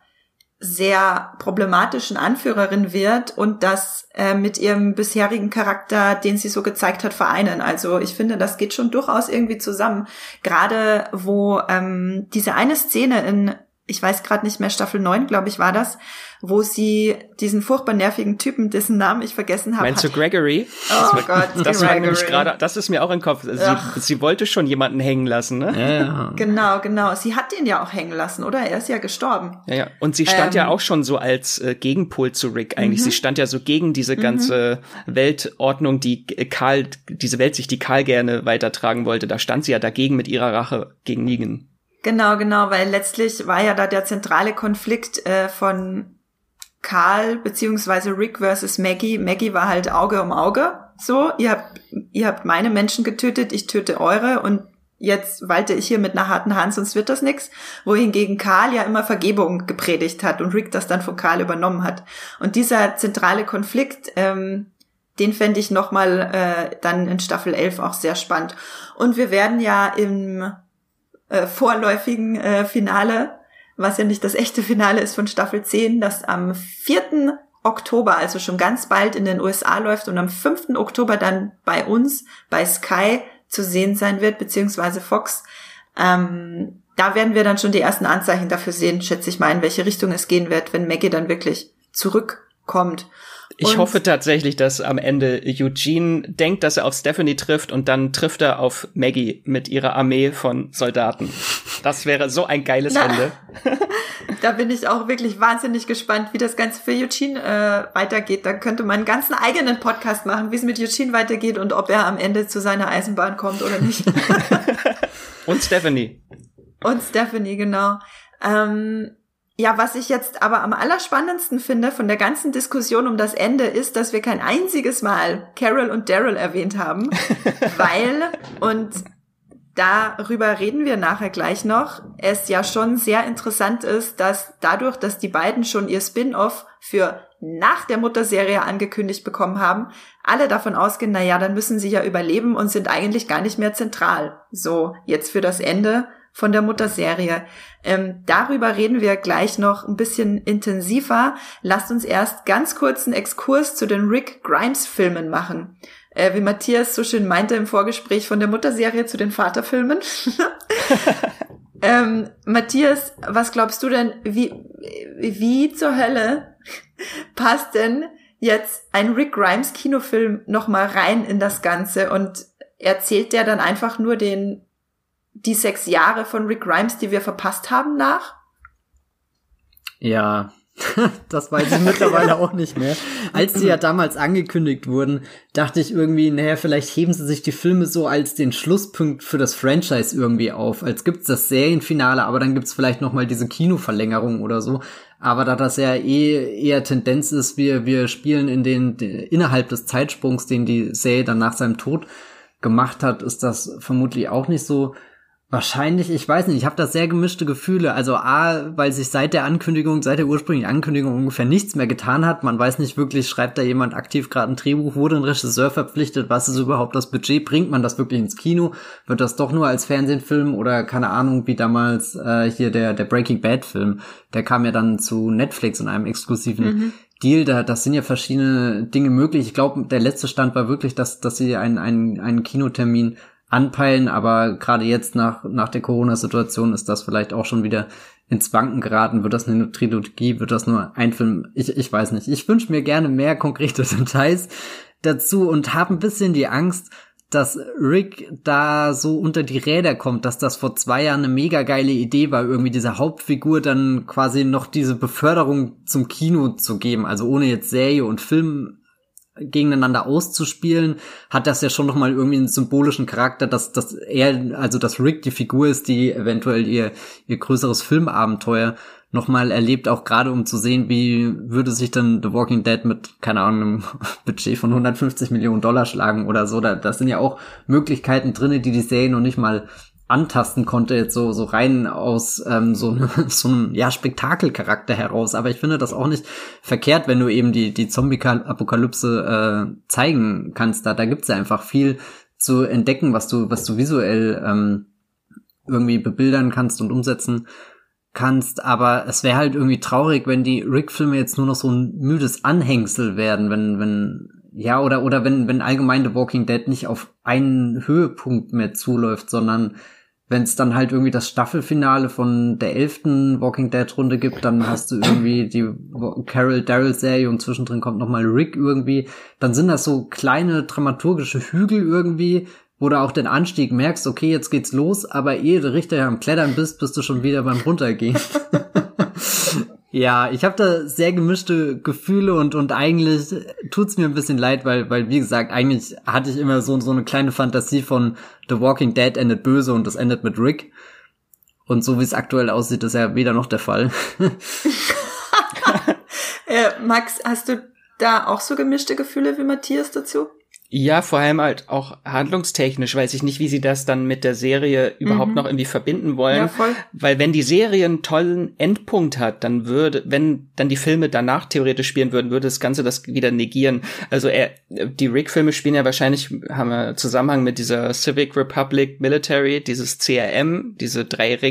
sehr problematischen Anführerin wird und das äh, mit ihrem bisherigen Charakter, den sie so gezeigt hat, vereinen. Also ich finde, das geht schon durchaus irgendwie zusammen. Gerade wo ähm, diese eine Szene in, ich weiß gerade nicht mehr, Staffel neun, glaube ich, war das, wo sie diesen furchtbar nervigen Typen, dessen Namen ich vergessen habe. Meinst du Gregory? Oh das Gott, das war nämlich gerade, das ist mir auch im Kopf. Sie, sie wollte schon jemanden hängen lassen, ne? Ja. Genau, genau. Sie hat ihn ja auch hängen lassen, oder? Er ist ja gestorben. Ja, ja. Und sie stand ähm, ja auch schon so als äh, Gegenpol zu Rick eigentlich. Mhm. Sie stand ja so gegen diese ganze mhm. Weltordnung, die Karl, diese Weltsicht, die Karl gerne weitertragen wollte. Da stand sie ja dagegen mit ihrer Rache gegen Negan. Genau, genau, weil letztlich war ja da der zentrale Konflikt äh, von Karl beziehungsweise Rick versus Maggie. Maggie war halt Auge um Auge. So, ihr habt, ihr habt meine Menschen getötet, ich töte eure und jetzt walte ich hier mit einer harten Hand, sonst wird das nix. Wohingegen Karl ja immer Vergebung gepredigt hat und Rick das dann von Karl übernommen hat. Und dieser zentrale Konflikt, ähm, den fände ich nochmal äh, dann in Staffel elf auch sehr spannend. Und wir werden ja im äh, vorläufigen äh, Finale, was ja nicht das echte Finale ist von Staffel zehn, das am vierten Oktober, also schon ganz bald in den U S A läuft und am fünften Oktober dann bei uns, bei Sky zu sehen sein wird, beziehungsweise Fox. Ähm, da werden wir dann schon die ersten Anzeichen dafür sehen, schätze ich mal, in welche Richtung es gehen wird, wenn Maggie dann wirklich zurückkommt. Ich und hoffe tatsächlich, dass am Ende Eugene denkt, dass er auf Stephanie trifft und dann trifft er auf Maggie mit ihrer Armee von Soldaten. Das wäre so ein geiles Na, Ende. Da bin ich auch wirklich wahnsinnig gespannt, wie das Ganze für Eugene äh, weitergeht. Da könnte man einen ganzen eigenen Podcast machen, wie es mit Eugene weitergeht und ob er am Ende zu seiner Eisenbahn kommt oder nicht. Und Stephanie. Und Stephanie, genau. Ähm, Ja, was ich jetzt aber am allerspannendsten finde von der ganzen Diskussion um das Ende ist, dass wir kein einziges Mal Carol und Daryl erwähnt haben, weil, und darüber reden wir nachher gleich noch, es ja schon sehr interessant ist, dass dadurch, dass die beiden schon ihr Spin-off für nach der Mutterserie angekündigt bekommen haben, alle davon ausgehen, na ja, dann müssen sie ja überleben und sind eigentlich gar nicht mehr zentral. So, jetzt für das Ende von der Mutterserie. Ähm, darüber reden wir gleich noch ein bisschen intensiver. Lasst uns erst ganz kurz einen Exkurs zu den Rick Grimes-Filmen machen. Äh, wie Matthias so schön meinte im Vorgespräch, von der Mutterserie zu den Vaterfilmen. ähm, Matthias, was glaubst du denn, wie, wie zur Hölle passt denn jetzt ein Rick Grimes Kinofilm nochmal rein in das Ganze und erzählt der dann einfach nur den die sechs Jahre von Rick Grimes, die wir verpasst haben, nach? Ja, Das weiß ich mittlerweile auch nicht mehr. Als die ja damals angekündigt wurden, dachte ich irgendwie, naja, vielleicht heben sie sich die Filme so als den Schlusspunkt für das Franchise irgendwie auf. Als gibt's das Serienfinale, aber dann gibt's vielleicht noch mal diese Kinoverlängerung oder so. Aber da das ja eh eher Tendenz ist, wir wir spielen in den, den innerhalb des Zeitsprungs, den die Serie dann nach seinem Tod gemacht hat, ist das vermutlich auch nicht so wahrscheinlich. Ich weiß nicht, ich habe da sehr gemischte Gefühle. Also A, weil sich seit der Ankündigung, seit der ursprünglichen Ankündigung ungefähr nichts mehr getan hat. Man weiß nicht wirklich, schreibt da jemand aktiv gerade ein Drehbuch, wurde ein Regisseur verpflichtet, was ist überhaupt das Budget, bringt man das wirklich ins Kino, wird das doch nur als Fernsehfilm oder keine Ahnung, wie damals äh, hier der der Breaking Bad Film, der kam ja dann zu Netflix in einem exklusiven mhm. Deal, da, das sind ja verschiedene Dinge möglich. Ich glaube, der letzte Stand war wirklich, dass dass sie einen einen einen Kinotermin anpeilen, aber gerade jetzt nach nach der Corona-Situation ist das vielleicht auch schon wieder ins Wanken geraten. Wird das eine Trilogie, wird das nur ein Film? Ich ich weiß nicht. Ich wünsche mir gerne mehr konkrete Details dazu und habe ein bisschen die Angst, dass Rick da so unter die Räder kommt, dass das vor zwei Jahren eine mega geile Idee war, irgendwie dieser Hauptfigur dann quasi noch diese Beförderung zum Kino zu geben, also ohne jetzt Serie und Film gegeneinander auszuspielen, hat das ja schon noch mal irgendwie einen symbolischen Charakter, dass dass er, also dass Rick die Figur ist, die eventuell ihr ihr größeres Filmabenteuer noch mal erlebt, auch gerade um zu sehen, wie würde sich dann The Walking Dead mit, keine Ahnung, einem Budget von hundertfünfzig Millionen Dollar schlagen oder so. Da das sind ja auch Möglichkeiten drinne, die die Serie noch nicht mal antasten konnte, jetzt so so rein aus ähm, so, ne, so einem ja Spektakelcharakter heraus. Aber ich finde das auch nicht verkehrt, wenn du eben die die Zombie-Apokalypse äh, zeigen kannst. Da da gibt's ja einfach viel zu entdecken, was du was du visuell ähm, irgendwie bebildern kannst und umsetzen kannst. Aber es wäre halt irgendwie traurig, wenn die Rick-Filme jetzt nur noch so ein müdes Anhängsel werden, wenn wenn ja, oder oder wenn wenn allgemein The Walking Dead nicht auf einen Höhepunkt mehr zuläuft, sondern wenn es dann halt irgendwie das Staffelfinale von der elften Walking Dead Runde gibt, dann hast du irgendwie die Carol Daryl Serie und zwischendrin kommt nochmal Rick irgendwie, dann sind das so kleine dramaturgische Hügel irgendwie, wo du auch den Anstieg merkst, okay, jetzt geht's los, aber ehe du richtig am Klettern bist, bist du schon wieder beim Runtergehen. Ja, ich habe da sehr gemischte Gefühle und und eigentlich tut's mir ein bisschen leid, weil weil wie gesagt, eigentlich hatte ich immer so so eine kleine Fantasie von The Walking Dead endet böse und das endet mit Rick. Und so wie es aktuell aussieht, ist ja weder noch der Fall. äh, Max, hast du da auch so gemischte Gefühle wie Matthias dazu? Ja, vor allem halt auch handlungstechnisch weiß ich nicht, wie sie das dann mit der Serie überhaupt mhm. noch irgendwie verbinden wollen. Ja, voll. Weil wenn die Serie einen tollen Endpunkt hat, dann würde, wenn dann die Filme danach theoretisch spielen würden, würde das Ganze das wieder negieren. Also er, die Rick-Filme spielen ja wahrscheinlich, haben wir Zusammenhang mit dieser Civic Republic Military, dieses C R M, diese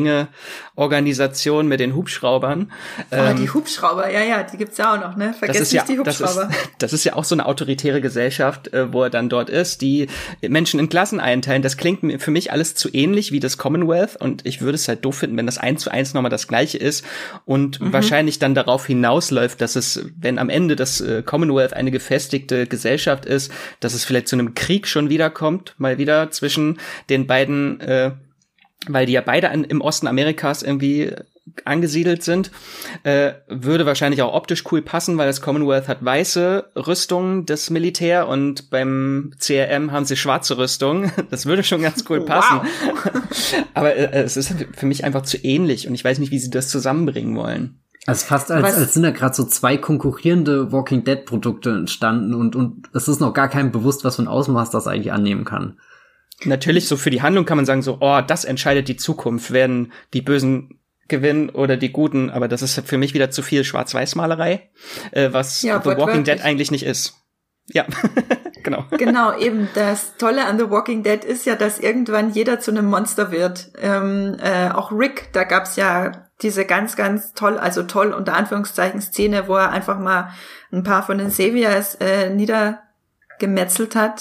Drei-Ringe-Organisation mit den Hubschraubern. Oh, ähm, die Hubschrauber, ja, ja, die gibt's ja auch noch, ne? Vergesst nicht ja, die Hubschrauber. Das ist, das ist ja auch so eine autoritäre Gesellschaft, äh, wo dann dort ist, die Menschen in Klassen einteilen. Das klingt für mich alles zu ähnlich wie das Commonwealth und ich würde es halt doof finden, wenn das eins zu eins nochmal das Gleiche ist und mhm. wahrscheinlich dann darauf hinausläuft, dass es, wenn am Ende das äh, Commonwealth eine gefestigte Gesellschaft ist, dass es vielleicht zu einem Krieg schon wieder kommt, mal wieder zwischen den beiden, äh, weil die ja beide an, im Osten Amerikas irgendwie angesiedelt sind, äh, würde wahrscheinlich auch optisch cool passen, weil das Commonwealth hat weiße Rüstung, das Militär, und beim C R M haben sie schwarze Rüstung. Das würde schon ganz cool passen. Wow. Aber äh, es ist für mich einfach zu ähnlich und ich weiß nicht, wie sie das zusammenbringen wollen. Also fast als, als sind da gerade so zwei konkurrierende Walking Dead Produkte entstanden und und es ist noch gar keinem bewusst, was für ein Ausmaß das eigentlich annehmen kann. Natürlich, so für die Handlung kann man sagen so, oh, das entscheidet die Zukunft, werden die Bösen gewinnen oder die Guten, aber das ist für mich wieder zu viel Schwarz-Weiß-Malerei, äh, was ja, The Walking Dead eigentlich nicht ist. Ja, genau. Genau, eben das Tolle an The Walking Dead ist ja, dass irgendwann jeder zu einem Monster wird. Ähm, äh, auch Rick, da gab's ja diese ganz, ganz toll, also toll unter Anführungszeichen Szene, wo er einfach mal ein paar von den Saviors äh, niedergemetzelt hat.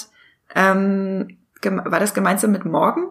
Ähm, gem- war das gemeinsam mit Morgan?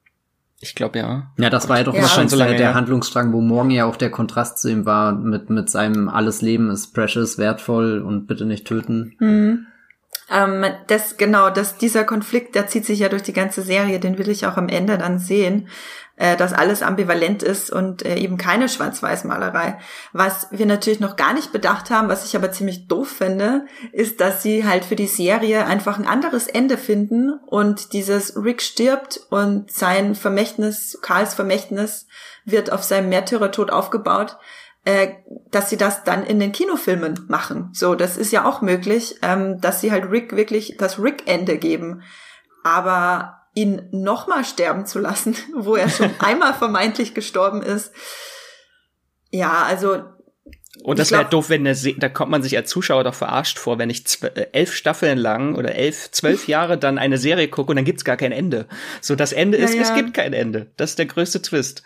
Ich glaube, ja. Ja, das war ja doch ja, wahrscheinlich so lange, der ja. Handlungsstrang, wo Morgan ja auch der Kontrast zu ihm war, mit mit seinem alles Leben ist precious, wertvoll und bitte nicht töten. Mhm. Ähm, das, genau, das, dieser Konflikt, der zieht sich ja durch die ganze Serie, den will ich auch am Ende dann sehen. äh, dass alles ambivalent ist und äh, eben keine Schwarz-Weiß-Malerei. Was wir natürlich noch gar nicht bedacht haben, was ich aber ziemlich doof finde, ist, dass sie halt für die Serie einfach ein anderes Ende finden und dieses Rick stirbt und sein Vermächtnis, Karls Vermächtnis wird auf seinem Märtyrertod aufgebaut, äh, dass sie das dann in den Kinofilmen machen. So, das ist ja auch möglich, ähm, dass sie halt Rick wirklich das Rick-Ende geben. Aber ihn nochmal sterben zu lassen, wo er schon einmal vermeintlich gestorben ist. Ja, also. Und das wäre doof, wenn der Se- da kommt man sich als Zuschauer doch verarscht vor, wenn ich zw- äh, elf Staffeln lang oder elf, zwölf Jahre dann eine Serie gucke und dann gibt's gar kein Ende. So, das Ende ist, ja, ja. Es gibt kein Ende. Das ist der größte Twist.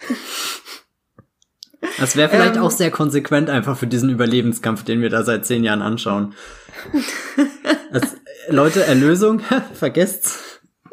Das wäre vielleicht ähm, auch sehr konsequent einfach für diesen Überlebenskampf, den wir da seit zehn Jahren anschauen. Das, Leute, Erlösung, vergesst's.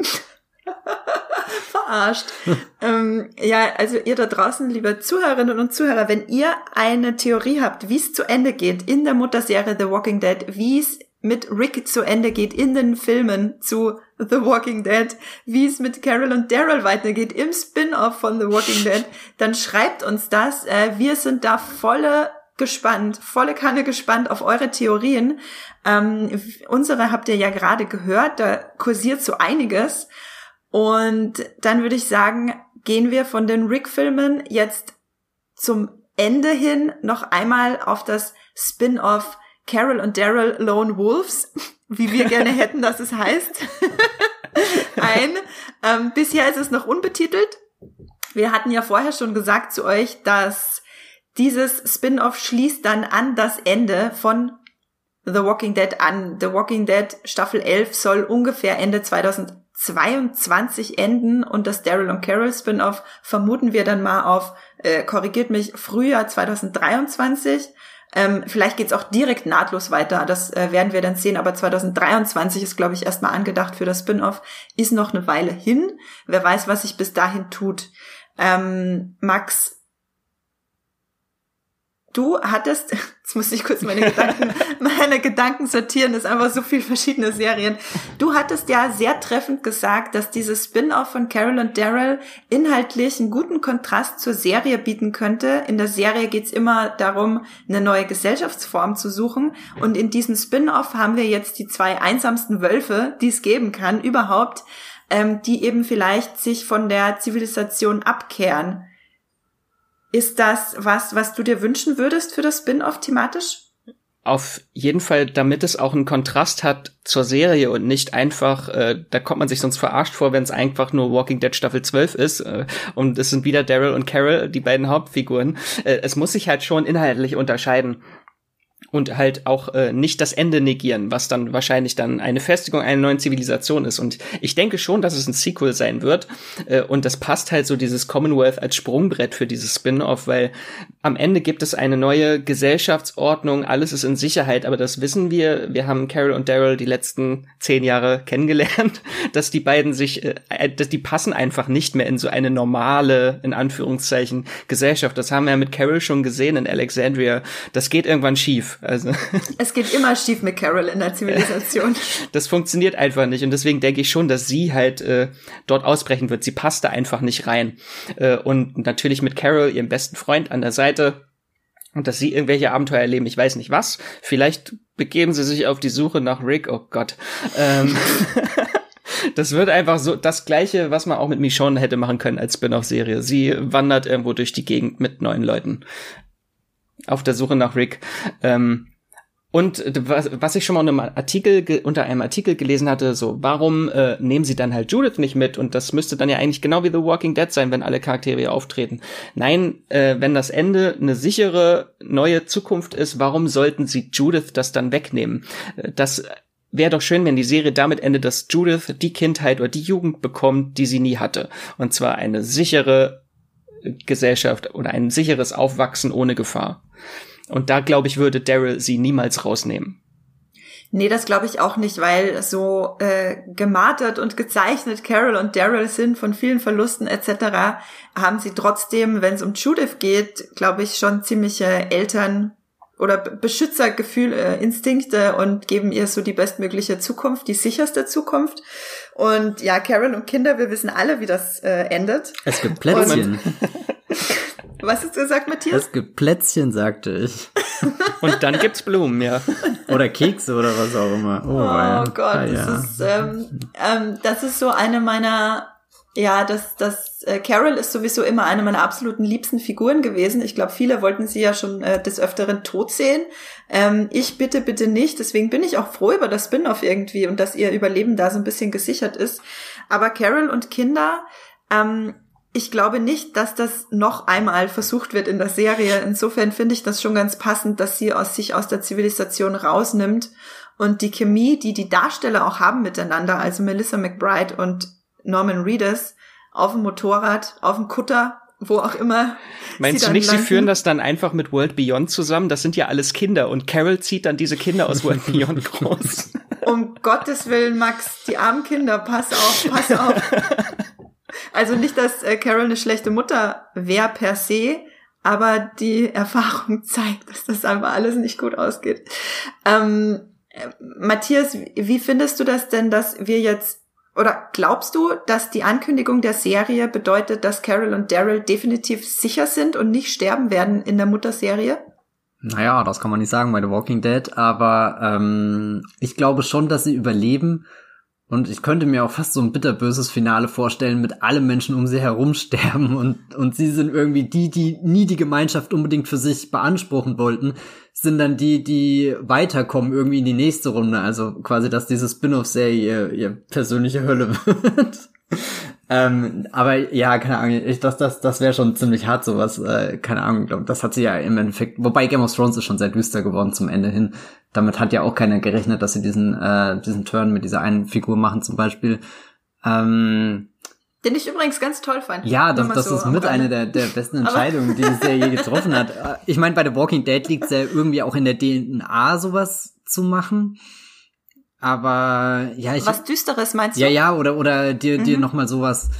Verarscht. ähm, ja, also ihr da draußen, liebe Zuhörerinnen und Zuhörer, wenn ihr eine Theorie habt, wie es zu Ende geht in der Mutterserie The Walking Dead, wie es mit Rick zu Ende geht in den Filmen zu The Walking Dead, wie es mit Carol und Daryl weitergeht im Spin-off von The Walking Dead, dann schreibt uns das. Äh, wir sind da volle gespannt, volle Kanne gespannt auf eure Theorien. Ähm, unsere habt ihr ja gerade gehört, da kursiert so einiges. Und dann würde ich sagen, gehen wir von den Rick-Filmen jetzt zum Ende hin noch einmal auf das Spin-off Carol und Daryl Lone Wolves, wie wir gerne hätten, dass es heißt, ein. Ähm, bisher ist es noch unbetitelt. Wir hatten ja vorher schon gesagt zu euch, dass dieses Spin-off schließt dann an das Ende von The Walking Dead an. The Walking Dead Staffel elf soll ungefähr Ende zweitausendzweiundzwanzig enden und das Daryl und Carol Spin-off vermuten wir dann mal auf, äh, korrigiert mich, Frühjahr zweitausenddreiundzwanzig. Ähm, vielleicht geht's auch direkt nahtlos weiter, das äh, werden wir dann sehen, aber zweitausenddreiundzwanzig ist, glaube ich, erstmal angedacht für das Spin-off, ist noch eine Weile hin. Wer weiß, was sich bis dahin tut. Ähm, Max, du hattest, jetzt muss ich kurz meine Gedanken, meine Gedanken sortieren, das ist einfach so viel verschiedene Serien. Du hattest ja sehr treffend gesagt, dass dieses Spin-off von Carol und Daryl inhaltlich einen guten Kontrast zur Serie bieten könnte. In der Serie geht's immer darum, eine neue Gesellschaftsform zu suchen. Und in diesem Spin-off haben wir jetzt die zwei einsamsten Wölfe, die es geben kann, überhaupt, ähm, die eben vielleicht sich von der Zivilisation abkehren. Ist das was, was du dir wünschen würdest für das Spin-off thematisch? Auf jeden Fall, damit es auch einen Kontrast hat zur Serie und nicht einfach, äh, da kommt man sich sonst verarscht vor, wenn es einfach nur Walking Dead Staffel zwölf ist äh, und es sind wieder Daryl und Carol, die beiden Hauptfiguren. Äh, es muss sich halt schon inhaltlich unterscheiden. Und halt auch äh, nicht das Ende negieren, was dann wahrscheinlich dann eine Festigung einer neuen Zivilisation ist. Und ich denke schon, dass es ein Sequel sein wird. Äh, und das passt halt so dieses Commonwealth als Sprungbrett für dieses Spin-off, weil am Ende gibt es eine neue Gesellschaftsordnung, alles ist in Sicherheit, aber das wissen wir. Wir haben Carol und Daryl die letzten zehn Jahre kennengelernt, dass die beiden sich, äh, dass die passen einfach nicht mehr in so eine normale, in Anführungszeichen, Gesellschaft. Das haben wir ja mit Carol schon gesehen in Alexandria. Das geht irgendwann schief. Also es geht immer schief mit Carol in der Zivilisation. Das funktioniert einfach nicht und deswegen denke ich schon, dass sie halt äh, dort ausbrechen wird. Sie passt da einfach nicht rein. Äh, und natürlich mit Carol, ihrem besten Freund, an der Seite und dass sie irgendwelche Abenteuer erleben. Ich weiß nicht was. Vielleicht begeben sie sich auf die Suche nach Rick. Oh Gott. Ähm Das wird einfach so das Gleiche, was man auch mit Michonne hätte machen können als Spin-off-Serie. Sie wandert irgendwo durch die Gegend mit neuen Leuten. Auf der Suche nach Rick. Ähm, und was, was ich schon mal unter einem Artikel, unter einem Artikel gelesen hatte, so, warum äh, nehmen sie dann halt Judith nicht mit? Und das müsste dann ja eigentlich genau wie The Walking Dead sein, wenn alle Charaktere auftreten. Nein, äh, wenn das Ende eine sichere neue Zukunft ist, warum sollten sie Judith das dann wegnehmen? Das wäre doch schön, wenn die Serie damit endet, dass Judith die Kindheit oder die Jugend bekommt, die sie nie hatte. Und zwar eine sichere Gesellschaft oder ein sicheres Aufwachsen ohne Gefahr. Und da, glaube ich, würde Daryl sie niemals rausnehmen. Nee, das glaube ich auch nicht, weil so äh, gemartert und gezeichnet Carol und Daryl sind von vielen Verlusten et cetera, haben sie trotzdem, wenn es um Judith geht, glaube ich, schon ziemliche Eltern- oder Beschützergefühl, äh, Instinkte und geben ihr so die bestmögliche Zukunft, die sicherste Zukunft. Und ja, Carol und Kinder, wir wissen alle, wie das äh, endet. Es gibt Plätzchen. Und, was hast du gesagt, Matthias? Es gibt Plätzchen, sagte ich. Und dann gibt's Blumen, ja. Oder Kekse oder was auch immer. Oh, oh ja. Gott, ah, ja. das ist ähm, ähm, das ist so eine meiner, ja, das das äh, Carol ist sowieso immer eine meiner absoluten liebsten Figuren gewesen. Ich glaube, viele wollten sie ja schon äh, des Öfteren tot sehen. Ähm, ich bitte, bitte nicht. Deswegen bin ich auch froh über das Spin-off irgendwie und dass ihr Überleben da so ein bisschen gesichert ist. Aber Carol und Kinder, ähm, ich glaube nicht, dass das noch einmal versucht wird in der Serie. Insofern finde ich das schon ganz passend, dass sie aus sich aus der Zivilisation rausnimmt und die Chemie, die die Darsteller auch haben miteinander, also Melissa McBride und Norman Reedus, auf dem Motorrad, auf dem Kutter, wo auch immer. Meinst du nicht, landen. Sie führen das dann einfach mit World Beyond zusammen? Das sind ja alles Kinder und Carol zieht dann diese Kinder aus World Beyond groß. Um Gottes Willen, Max, die armen Kinder, pass auf, pass auf. Also nicht, dass äh, Carol eine schlechte Mutter wäre per se, aber die Erfahrung zeigt, dass das einfach alles nicht gut ausgeht. Ähm, äh, Matthias, wie findest du das denn, dass wir jetzt, oder glaubst du, dass die Ankündigung der Serie bedeutet, dass Carol und Daryl definitiv sicher sind und nicht sterben werden in der Mutterserie? Naja, das kann man nicht sagen bei The Walking Dead, aber ähm, ich glaube schon, dass sie überleben. Und ich könnte mir auch fast so ein bitterböses Finale vorstellen, mit alle Menschen um sie herum sterben und und sie sind irgendwie die, die nie die Gemeinschaft unbedingt für sich beanspruchen wollten, sind dann die, die weiterkommen irgendwie in die nächste Runde. Also quasi, dass diese Spin-off-Serie ihr, ihr persönliche Hölle wird. ähm, aber ja, keine Ahnung, ich, das, das, das wäre schon ziemlich hart, sowas. Äh, keine Ahnung, glaub, das hat sie ja im Endeffekt, wobei Game of Thrones ist schon sehr düster geworden zum Ende hin. Damit hat ja auch keiner gerechnet, dass sie diesen äh, diesen Turn mit dieser einen Figur machen zum Beispiel. Ähm, Den ich übrigens ganz toll fand. Ja, das, das so ist mit einer der, der besten Entscheidungen, die die Serie je getroffen hat. Ich meine, bei The Walking Dead liegt es ja irgendwie auch in der D N A, sowas zu machen. Aber ja, ich... Was Düsteres meinst du? Ja, ja, oder oder dir mhm. dir nochmal sowas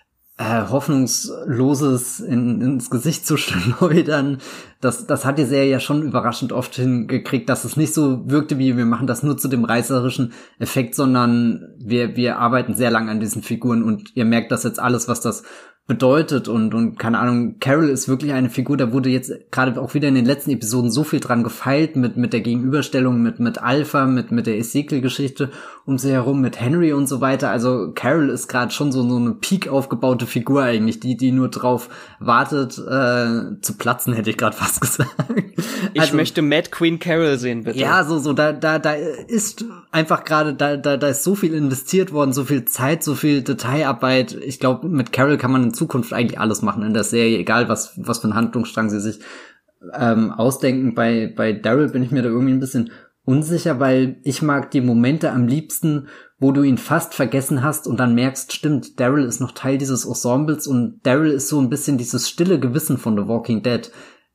äh, Hoffnungsloses in, ins Gesicht zu schleudern. Das, das hat die Serie ja schon überraschend oft hingekriegt, dass es nicht so wirkte, wie wir machen das nur zu dem reißerischen Effekt, sondern wir, wir arbeiten sehr lang an diesen Figuren und ihr merkt das jetzt alles, was das bedeutet und, und keine Ahnung, Carol ist wirklich eine Figur, da wurde jetzt gerade auch wieder in den letzten Episoden so viel dran gefeilt mit, mit der Gegenüberstellung, mit, mit Alpha, mit, mit der Ezekiel-Geschichte um sie herum, mit Henry und so weiter. Also Carol ist gerade schon so, so eine peak aufgebaute Figur eigentlich, die, die nur drauf wartet, äh, zu platzen, hätte ich gerade fast gesagt. Ich also, möchte Mad Queen Carol sehen, bitte. Ja, so, so, da, da, da ist einfach gerade, da, da, da ist so viel investiert worden, so viel Zeit, so viel Detailarbeit. Ich glaube, mit Carol kann man in Zukunft eigentlich alles machen in der Serie, egal was, was für einen Handlungsstrang sie sich ähm, ausdenken. Bei, bei Daryl bin ich mir da irgendwie ein bisschen unsicher, weil ich mag die Momente am liebsten, wo du ihn fast vergessen hast und dann merkst, stimmt, Daryl ist noch Teil dieses Ensembles und Daryl ist so ein bisschen dieses stille Gewissen von The Walking Dead.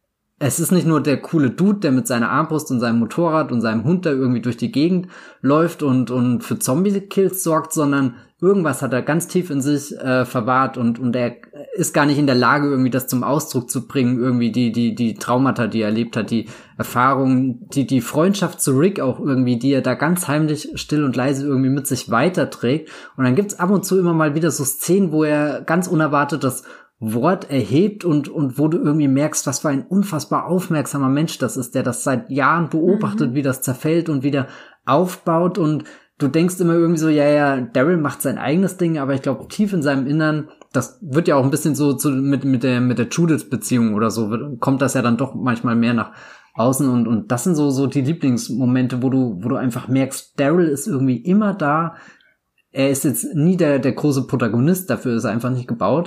Es ist nicht nur der coole Dude, der mit seiner Armbrust und seinem Motorrad und seinem Hund da irgendwie durch die Gegend läuft und und für Zombie-Kills sorgt, sondern irgendwas hat er ganz tief in sich äh, verwahrt und und er ist gar nicht in der Lage, irgendwie das zum Ausdruck zu bringen, irgendwie die die die Traumata, die er erlebt hat, die Erfahrungen, die die Freundschaft zu Rick auch irgendwie, die er da ganz heimlich, still und leise irgendwie mit sich weiterträgt. Und dann gibt's ab und zu immer mal wieder so Szenen, wo er ganz unerwartet das Wort erhebt und und wo du irgendwie merkst, was für ein unfassbar aufmerksamer Mensch das ist, der das seit Jahren beobachtet, mhm. wie das zerfällt und wieder aufbaut und du denkst immer irgendwie so, ja, ja, Daryl macht sein eigenes Ding, aber ich glaube, tief in seinem Innern, das wird ja auch ein bisschen so zu, mit mit der mit der Judith-Beziehung oder so, wird, kommt das ja dann doch manchmal mehr nach außen und und das sind so so die Lieblingsmomente, wo du wo du einfach merkst, Daryl ist irgendwie immer da. Er ist jetzt nie der der große Protagonist, dafür ist er einfach nicht gebaut.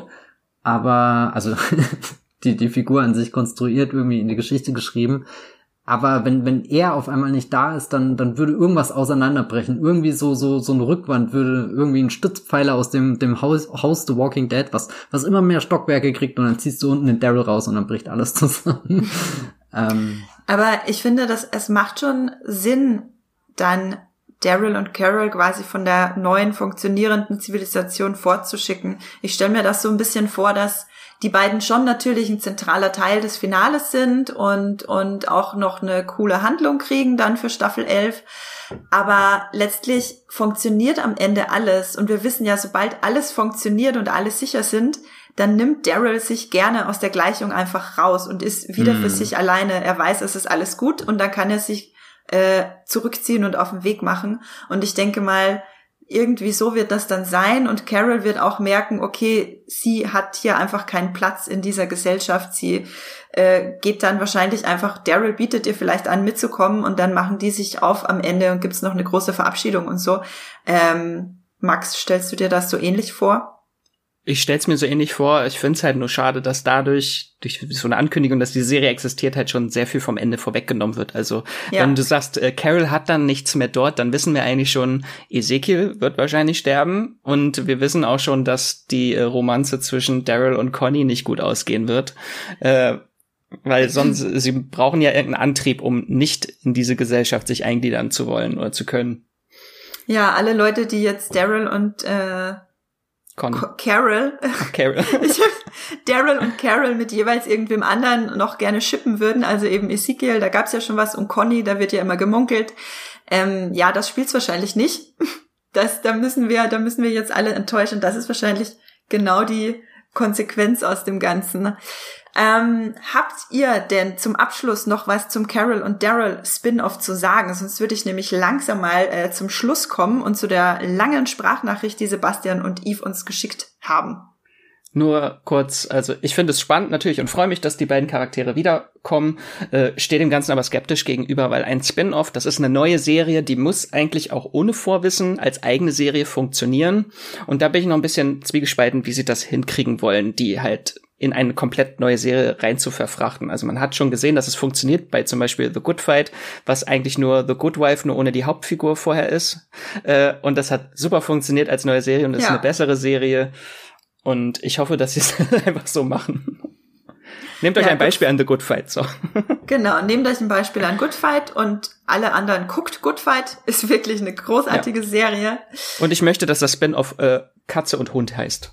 Aber, also, die, die Figur an sich konstruiert, irgendwie in die Geschichte geschrieben. Aber wenn, wenn er auf einmal nicht da ist, dann, dann würde irgendwas auseinanderbrechen. Irgendwie so, so, so eine Rückwand würde irgendwie ein Stützpfeiler aus dem, dem Haus, Haus The Walking Dead, was, was immer mehr Stockwerke kriegt und dann ziehst du unten den Daryl raus und dann bricht alles zusammen. ähm. Aber ich finde, dass es macht schon Sinn, dann Daryl und Carol quasi von der neuen funktionierenden Zivilisation fortzuschicken. Ich stelle mir das so ein bisschen vor, dass die beiden schon natürlich ein zentraler Teil des Finales sind und, und auch noch eine coole Handlung kriegen dann für Staffel elf. Aber letztlich funktioniert am Ende alles. Und wir wissen ja, sobald alles funktioniert und alle sicher sind, dann nimmt Daryl sich gerne aus der Gleichung einfach raus und ist wieder mm. für sich alleine. Er weiß, es ist alles gut und dann kann er sich äh, zurückziehen und auf den Weg machen. Und ich denke mal, irgendwie so wird das dann sein und Carol wird auch merken, okay, sie hat hier einfach keinen Platz in dieser Gesellschaft. Sie äh, geht dann wahrscheinlich einfach, Daryl bietet ihr vielleicht an, mitzukommen und dann machen die sich auf am Ende und gibt's noch eine große Verabschiedung und so. Ähm, Max, stellst du dir das so ähnlich vor? Ich stell's mir so ähnlich vor. Ich find's halt nur schade, dass dadurch, durch so eine Ankündigung, dass die Serie existiert, halt schon sehr viel vom Ende vorweggenommen wird. Also, ja. Wenn du sagst, äh, Carol hat dann nichts mehr dort, dann wissen wir eigentlich schon, Ezekiel wird wahrscheinlich sterben. Und wir wissen auch schon, dass die äh, Romanze zwischen Daryl und Connie nicht gut ausgehen wird. Äh, weil sonst, sie brauchen ja irgendeinen Antrieb, um nicht in diese Gesellschaft sich eingliedern zu wollen oder zu können. Ja, alle Leute, die jetzt Daryl und äh Connie. Carol. Ach, Carol. Daryl und Carol mit jeweils irgendwem anderen noch gerne shippen würden, also eben Ezekiel, da gab's ja schon was, und Connie, da wird ja immer gemunkelt. Ähm, ja, das spielt's wahrscheinlich nicht. Das, da müssen wir, da müssen wir jetzt alle enttäuschen. Das ist wahrscheinlich genau die Konsequenz aus dem Ganzen. Ähm, habt ihr denn zum Abschluss noch was zum Carol und Daryl Spin-off zu sagen? Sonst würde ich nämlich langsam mal äh, zum Schluss kommen und zu der langen Sprachnachricht, die Sebastian und Yves uns geschickt haben. Nur kurz, also ich finde es spannend natürlich und freue mich, dass die beiden Charaktere wiederkommen, äh, stehe dem Ganzen aber skeptisch gegenüber, weil ein Spin-off, das ist eine neue Serie, die muss eigentlich auch ohne Vorwissen als eigene Serie funktionieren. Und da bin ich noch ein bisschen zwiegespalten, wie sie das hinkriegen wollen, die halt in eine komplett neue Serie rein zu verfrachten. Also man hat schon gesehen, dass es funktioniert bei zum Beispiel The Good Fight, was eigentlich nur The Good Wife, nur ohne die Hauptfigur vorher ist. Äh, und das hat super funktioniert als neue Serie und ist ja eine bessere Serie. Und ich hoffe, dass sie es einfach so machen. Nehmt euch ja, ein Beispiel an The Good Fight. So. Genau, nehmt euch ein Beispiel an Good Fight und alle anderen guckt Good Fight. Ist wirklich eine großartige ja. Serie. Und ich möchte, dass das Spin-off äh, Katze und Hund heißt.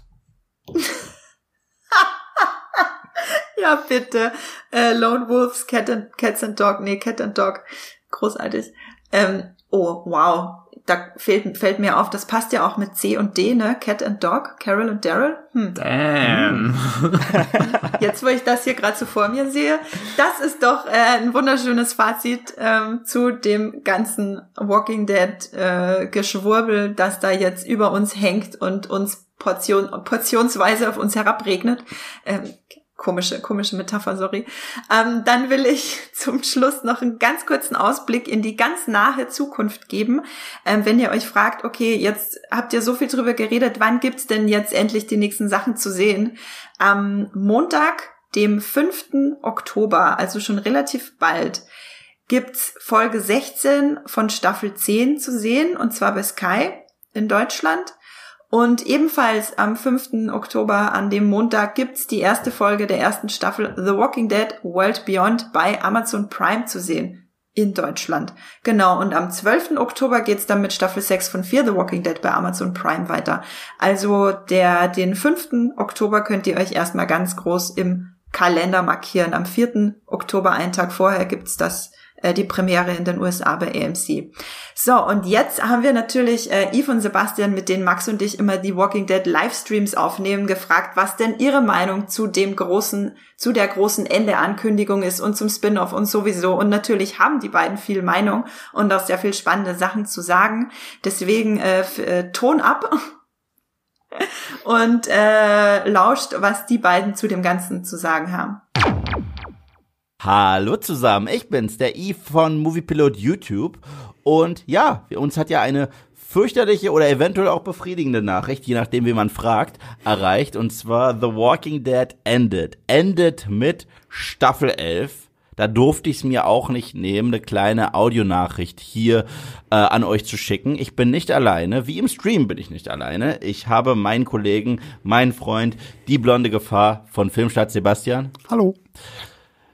Ja, bitte. Äh, Lone Wolves, Cat and, Cats and Dog. Nee, Cat and Dog. Großartig. Ähm, oh, wow. Da fällt, fällt mir auf, das passt ja auch mit C und D, ne? Cat and Dog, Carol und Daryl. Hm. Damn. Jetzt, wo ich das hier gerade so vor mir sehe, das ist doch äh, ein wunderschönes Fazit ähm, zu dem ganzen Walking Dead äh, Geschwurbel, das da jetzt über uns hängt und uns Portion, portionsweise auf uns herabregnet. Ähm, Komische, komische Metapher, sorry. Ähm, dann will ich zum Schluss noch einen ganz kurzen Ausblick in die ganz nahe Zukunft geben. Ähm, wenn ihr euch fragt, okay, jetzt habt ihr so viel drüber geredet, wann gibt's denn jetzt endlich die nächsten Sachen zu sehen? Am Montag, dem fünften Oktober, also schon relativ bald, gibt's Folge sechzehn von Staffel zehn zu sehen, und zwar bei Sky in Deutschland. Und ebenfalls am fünften Oktober, an dem Montag, gibt's die erste Folge der ersten Staffel The Walking Dead World Beyond bei Amazon Prime zu sehen. In Deutschland. Genau, und am zwölften Oktober geht's dann mit Staffel sechs von Fear the Walking Dead bei Amazon Prime weiter. Also der den fünften Oktober könnt ihr euch erstmal ganz groß im Kalender markieren. Am vierten Oktober, einen Tag vorher, gibt's das die Premiere in den U S A bei A M C. So, und jetzt haben wir natürlich äh, Yves und Sebastian, mit denen Max und ich immer die Walking Dead Livestreams aufnehmen, gefragt, was denn ihre Meinung zu dem großen, zu der großen Ende-Ankündigung ist und zum Spin-off und sowieso. Und natürlich haben die beiden viel Meinung und auch sehr viel spannende Sachen zu sagen. Deswegen äh, f- äh, Ton ab und äh, lauscht, was die beiden zu dem Ganzen zu sagen haben. Hallo zusammen, ich bin's, der Yves von Moviepilot YouTube, und ja, uns hat ja eine fürchterliche oder eventuell auch befriedigende Nachricht, je nachdem wie man fragt, erreicht, und zwar The Walking Dead endet, endet mit Staffel elf. Da durfte ich es mir auch nicht nehmen, eine kleine Audionachricht hier äh, an euch zu schicken. Ich bin nicht alleine, wie im Stream bin ich nicht alleine. Ich habe meinen Kollegen, meinen Freund, die blonde Gefahr von Filmstadt Sebastian. Hallo.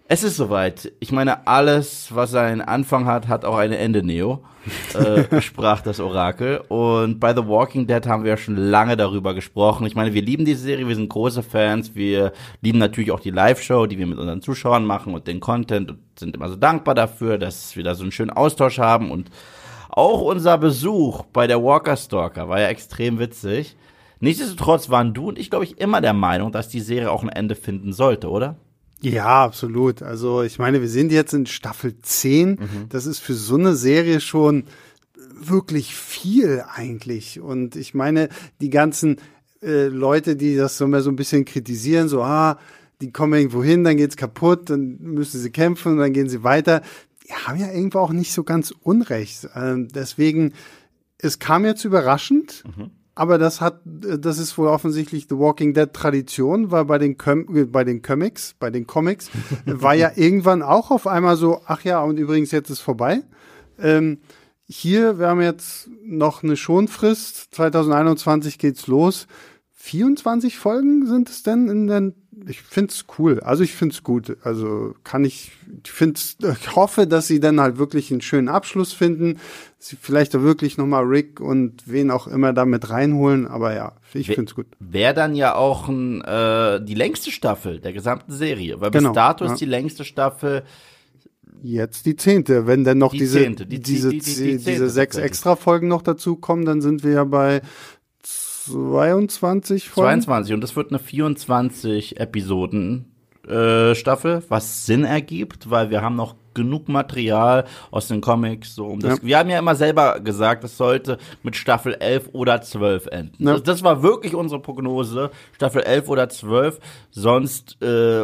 Es ist soweit. Ich meine, alles, was einen Anfang hat, hat auch ein Ende, Neo, äh, sprach das Orakel. Und bei The Walking Dead haben wir ja schon lange darüber gesprochen. Ich meine, wir lieben die Serie, wir sind große Fans. Wir lieben natürlich auch die Live-Show, die wir mit unseren Zuschauern machen und den Content und sind immer so dankbar dafür, dass wir da so einen schönen Austausch haben. Und auch unser Besuch bei der Walker Stalker war ja extrem witzig. Nichtsdestotrotz waren du und ich, glaube ich, immer der Meinung, dass die Serie auch ein Ende finden sollte, oder? Ja, absolut. Also ich meine, wir sind jetzt in Staffel zehn. Mhm. Das ist für so eine Serie schon wirklich viel eigentlich. Und ich meine, die ganzen äh, Leute, die das so immer so ein bisschen kritisieren, so, ah, die kommen irgendwo hin, dann geht's kaputt, dann müssen sie kämpfen und dann gehen sie weiter. Die haben ja irgendwo auch nicht so ganz Unrecht. Ähm, deswegen, es kam jetzt überraschend. Mhm. Aber das hat, das ist wohl offensichtlich The Walking Dead Tradition, weil bei den Com- bei den Comics, bei den Comics war ja irgendwann auch auf einmal so, ach ja, und übrigens jetzt ist vorbei. Ähm, hier, wir haben jetzt noch eine Schonfrist, zwanzig einundzwanzig geht's los. vierundzwanzig Folgen sind es denn in den, ich find's cool, also ich find's gut, also kann ich, ich find's, ich hoffe, dass sie dann halt wirklich einen schönen Abschluss finden, sie vielleicht auch wirklich nochmal Rick und wen auch immer da mit reinholen, aber ja, ich w- find's gut. Wäre dann ja auch ein, äh, die längste Staffel der gesamten Serie, weil genau, bis dato ja. ist die längste Staffel jetzt die zehnte, wenn dann noch die diese, zehnte, die, diese, die, die, die, die zehnte, diese sechs Extra-Folgen noch dazu kommen, dann sind wir ja bei zweiundzwanzig Folgen. zweiundzwanzig und das wird eine vierundzwanzig Episoden äh, Staffel, was Sinn ergibt, weil wir haben noch genug Material aus den Comics, so um das. Ja. Wir haben ja immer selber gesagt, es sollte mit Staffel elf oder zwölf enden. Ja. Das, das war wirklich unsere Prognose, Staffel elf oder zwölf, sonst äh,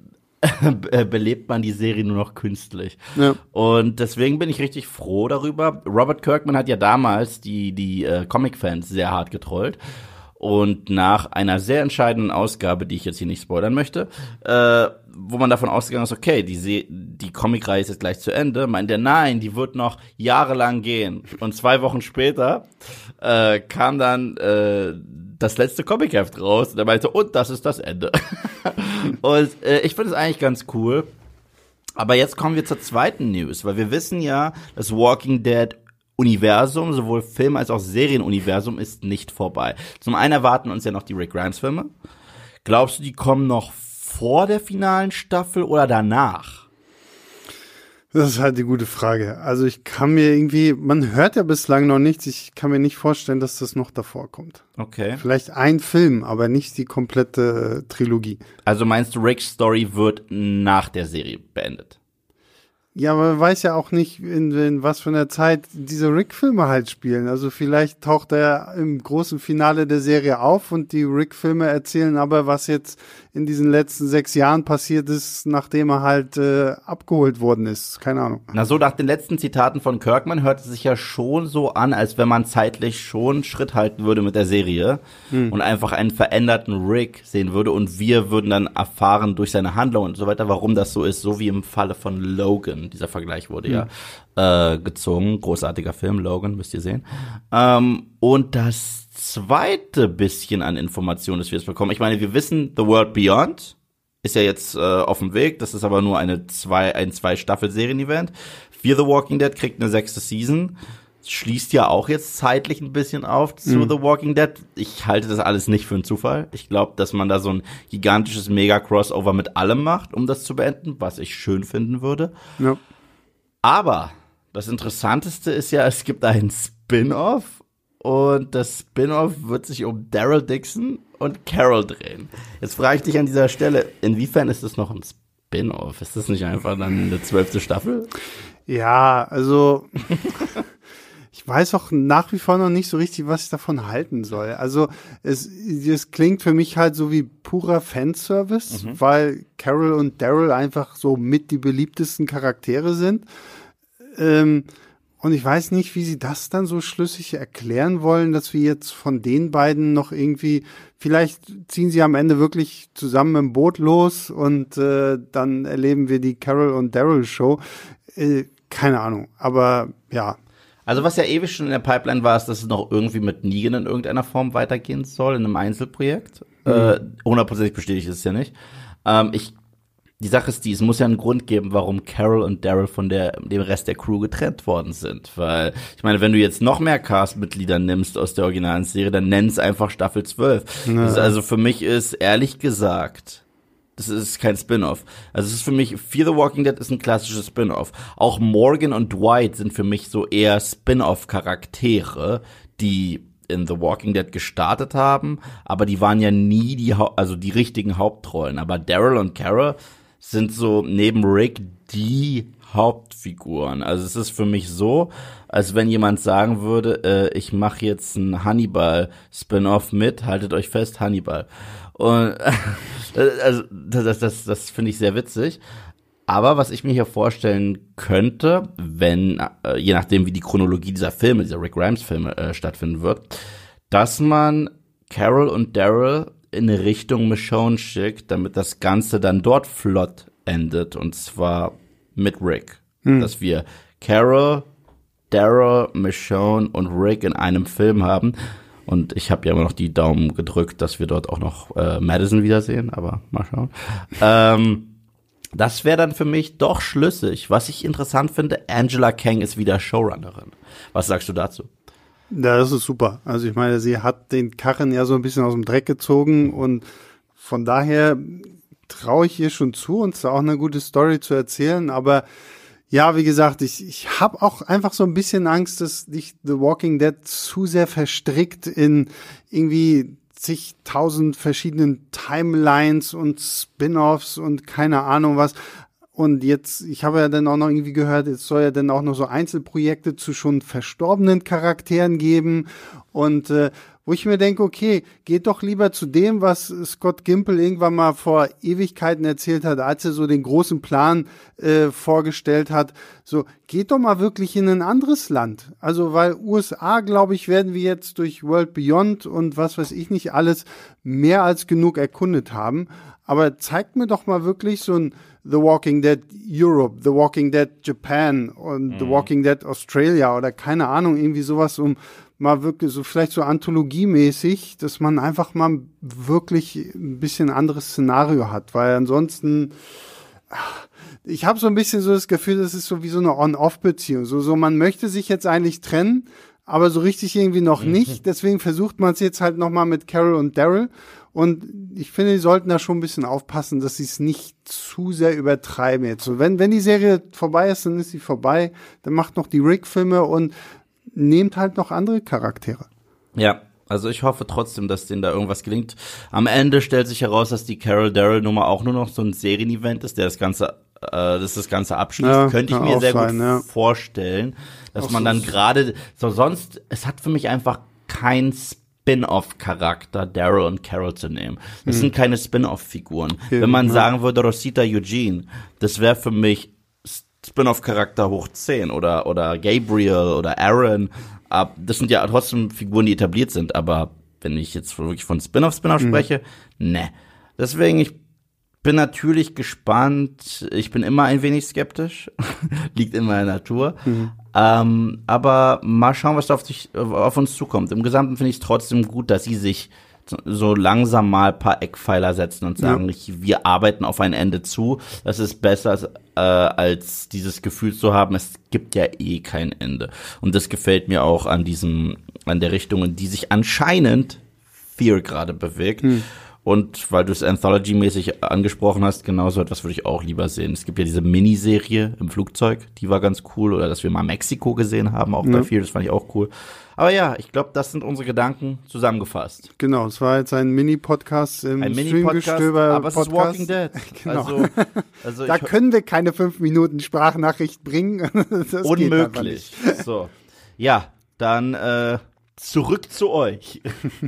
belebt man die Serie nur noch künstlich. Ja. Und deswegen bin ich richtig froh darüber. Robert Kirkman hat ja damals die, die äh, Comic-Fans sehr hart getrollt. Und nach einer sehr entscheidenden Ausgabe, die ich jetzt hier nicht spoilern möchte, äh, wo man davon ausgegangen ist, okay, die, Se- die Comic-Reihe ist jetzt gleich zu Ende, meint er, nein, die wird noch jahrelang gehen. Und zwei Wochen später äh, kam dann äh, das letzte Comic-Heft raus und er meinte, und das ist das Ende. Und äh, ich finde es eigentlich ganz cool. Aber jetzt kommen wir zur zweiten News, weil wir wissen ja, das Walking Dead Universum, sowohl Film- als auch Serienuniversum, ist nicht vorbei. Zum einen erwarten uns ja noch die Rick Grimes-Filme. Glaubst du, die kommen noch vor der finalen Staffel oder danach? Das ist halt die gute Frage. Also ich kann mir irgendwie, man hört ja bislang noch nichts, ich kann mir nicht vorstellen, dass das noch davor kommt. Okay. Vielleicht ein Film, aber nicht die komplette äh, Trilogie. Also meinst du, Ricks Story wird nach der Serie beendet? Ja, aber man weiß ja auch nicht, in, in was für einer Zeit diese Rick-Filme halt spielen. Also vielleicht taucht er im großen Finale der Serie auf und die Rick-Filme erzählen aber, was jetzt in diesen letzten sechs Jahren passiert ist, nachdem er halt äh, abgeholt worden ist. Keine Ahnung. Na so, nach den letzten Zitaten von Kirkman hört es sich ja schon so an, als wenn man zeitlich schon Schritt halten würde mit der Serie hm. und einfach einen veränderten Rick sehen würde und wir würden dann erfahren durch seine Handlung und so weiter, warum das so ist, so wie im Falle von Logan. Dieser Vergleich wurde hm. ja äh, gezogen. Großartiger Film, Logan, müsst ihr sehen. Ähm, und das zweite bisschen an Informationen, das wir jetzt bekommen. Ich meine, wir wissen, The World Beyond ist ja jetzt äh, auf dem Weg. Das ist aber nur eine zwei, ein Zwei-Staffel-Serien-Event. Fear the Walking Dead kriegt eine sechste Season. Schließt ja auch jetzt zeitlich ein bisschen auf zu mhm. The Walking Dead. Ich halte das alles nicht für einen Zufall. Ich glaube, dass man da so ein gigantisches Mega-Crossover mit allem macht, um das zu beenden, was ich schön finden würde. Ja. Aber das Interessanteste ist ja, es gibt einen Spin-Off und das Spin-Off wird sich um Daryl Dixon und Carol drehen. Jetzt frage ich dich an dieser Stelle, inwiefern ist das noch ein Spin-Off? Ist das nicht einfach dann eine zwölfte Staffel? Ja, also ich weiß auch nach wie vor noch nicht so richtig, was ich davon halten soll. Also es, es klingt für mich halt so wie purer Fanservice, mhm. weil Carol und Daryl einfach so mit die beliebtesten Charaktere sind. Ähm, und ich weiß nicht, wie sie das dann so schlüssig erklären wollen, dass wir jetzt von den beiden noch irgendwie, vielleicht ziehen sie am Ende wirklich zusammen im Boot los und äh, dann erleben wir die Carol und Daryl Show. Äh, keine Ahnung, aber ja. Also was ja ewig schon in der Pipeline war, ist, dass es noch irgendwie mit Negan in irgendeiner Form weitergehen soll, in einem Einzelprojekt. Mhm. Äh, hundertprozentig bestätigt ist es ja nicht. Ähm, ich die Sache ist die, es muss ja einen Grund geben, warum Carol und Daryl von der, dem Rest der Crew getrennt worden sind. Weil, ich meine, wenn du jetzt noch mehr Cast-Mitglieder nimmst aus der originalen Serie, dann nenn es einfach Staffel zwölf. Ja. Das ist also für mich ist, ehrlich gesagt, das ist kein Spin-off. Also es ist für mich, Fear the Walking Dead ist ein klassisches Spin-off. Auch Morgan und Dwight sind für mich so eher Spin-off-Charaktere, die in The Walking Dead gestartet haben, aber die waren ja nie die, Hau- also die richtigen Hauptrollen. Aber Daryl und Carol sind so neben Rick die Hauptfiguren. Also es ist für mich so, als wenn jemand sagen würde, äh, ich mache jetzt ein Hannibal-Spin-off mit, haltet euch fest, Hannibal. Und also das, das, das, das finde ich sehr witzig. Aber was ich mir hier vorstellen könnte, wenn, äh, je nachdem wie die Chronologie dieser Filme, dieser Rick Grimes-Filme äh, stattfinden wird, dass man Carol und Daryl in eine Richtung Michonne schickt, damit das Ganze dann dort flott endet, und zwar mit Rick. Hm. Dass wir Carol, Daryl, Michonne und Rick in einem Film haben. Und ich habe ja immer noch die Daumen gedrückt, dass wir dort auch noch äh, Madison wiedersehen, aber mal schauen. ähm, Das wäre dann für mich doch schlüssig. Was ich interessant finde, Angela Kang ist wieder Showrunnerin. Was sagst du dazu? Ja, das ist super. Also ich meine, sie hat den Karren ja so ein bisschen aus dem Dreck gezogen und von daher traue ich ihr schon zu, uns da auch eine gute Story zu erzählen. Aber ja, wie gesagt, ich, ich habe auch einfach so ein bisschen Angst, dass dich The Walking Dead zu sehr verstrickt in irgendwie zigtausend verschiedenen Timelines und Spin-offs und keine Ahnung was. Und jetzt, ich habe ja dann auch noch irgendwie gehört, es soll ja dann auch noch so Einzelprojekte zu schon verstorbenen Charakteren geben. Und äh, wo ich mir denke, okay, geht doch lieber zu dem, was Scott Gimple irgendwann mal vor Ewigkeiten erzählt hat, als er so den großen Plan äh, vorgestellt hat. So, geht doch mal wirklich in ein anderes Land. Also, weil U S A, glaube ich, werden wir jetzt durch World Beyond und was weiß ich nicht alles mehr als genug erkundet haben. Aber zeigt mir doch mal wirklich so ein The Walking Dead Europe, The Walking Dead Japan und mhm. The Walking Dead Australia oder keine Ahnung, irgendwie sowas, um mal wirklich so vielleicht so anthologiemäßig, dass man einfach mal wirklich ein bisschen anderes Szenario hat, weil ansonsten ich habe so ein bisschen so das Gefühl, das ist so wie so eine On-Off-Beziehung, so so man möchte sich jetzt eigentlich trennen, aber so richtig irgendwie noch nicht, deswegen versucht man es jetzt halt noch mal mit Carol und Daryl. Und ich finde, die sollten da schon ein bisschen aufpassen, dass sie es nicht zu sehr übertreiben jetzt. So, wenn, wenn die Serie vorbei ist, dann ist sie vorbei. Dann macht noch die Rick-Filme und nehmt halt noch andere Charaktere. Ja, also ich hoffe trotzdem, dass denen da irgendwas gelingt. Am Ende stellt sich heraus, dass die Carol-Daryl-Nummer auch nur noch so ein Serienevent ist, der das Ganze, äh, das das Ganze abschließt. Ja, könnte ich mir sehr sein, gut ja. vorstellen, dass auch man so dann gerade, so sonst, es hat für mich einfach kein Spin-off-Charakter, Daryl und Carol zu nehmen. Das hm. sind keine Spin-off-Figuren. Okay, wenn man ja. sagen würde, Rosita Eugene, das wäre für mich Spin-off-Charakter hoch zehn oder oder Gabriel oder Aaron. Das sind ja trotzdem Figuren, die etabliert sind. Aber wenn ich jetzt wirklich von Spin-off, Spin-off hm. spreche, ne. Deswegen, ich bin natürlich gespannt. Ich bin immer ein wenig skeptisch. Liegt in meiner Natur. Hm. Ähm, aber mal schauen, was da auf, sich, auf uns zukommt. Im Gesamten finde ich es trotzdem gut, dass sie sich so langsam mal ein paar Eckpfeiler setzen und sagen, ja. wir arbeiten auf ein Ende zu. Das ist besser, äh, als dieses Gefühl zu haben, es gibt ja eh kein Ende. Und das gefällt mir auch an diesem, an der Richtung, in die sich anscheinend Fear gerade bewegt. Hm. Und weil du es Anthology-mäßig angesprochen hast, genauso etwas würde ich auch lieber sehen. Es gibt ja diese Miniserie im Flugzeug, die war ganz cool. Oder dass wir mal Mexiko gesehen haben, auch ja. bei Fear, das fand ich auch cool. Aber ja, ich glaube, das sind unsere Gedanken zusammengefasst. Genau, es war jetzt ein Mini-Podcast im ein Streamgestöber. Aber es ist Walking Dead. Genau. Also, also da können wir keine fünf Minuten Sprachnachricht bringen. Das unmöglich. So, ja, dann äh, zurück zu euch.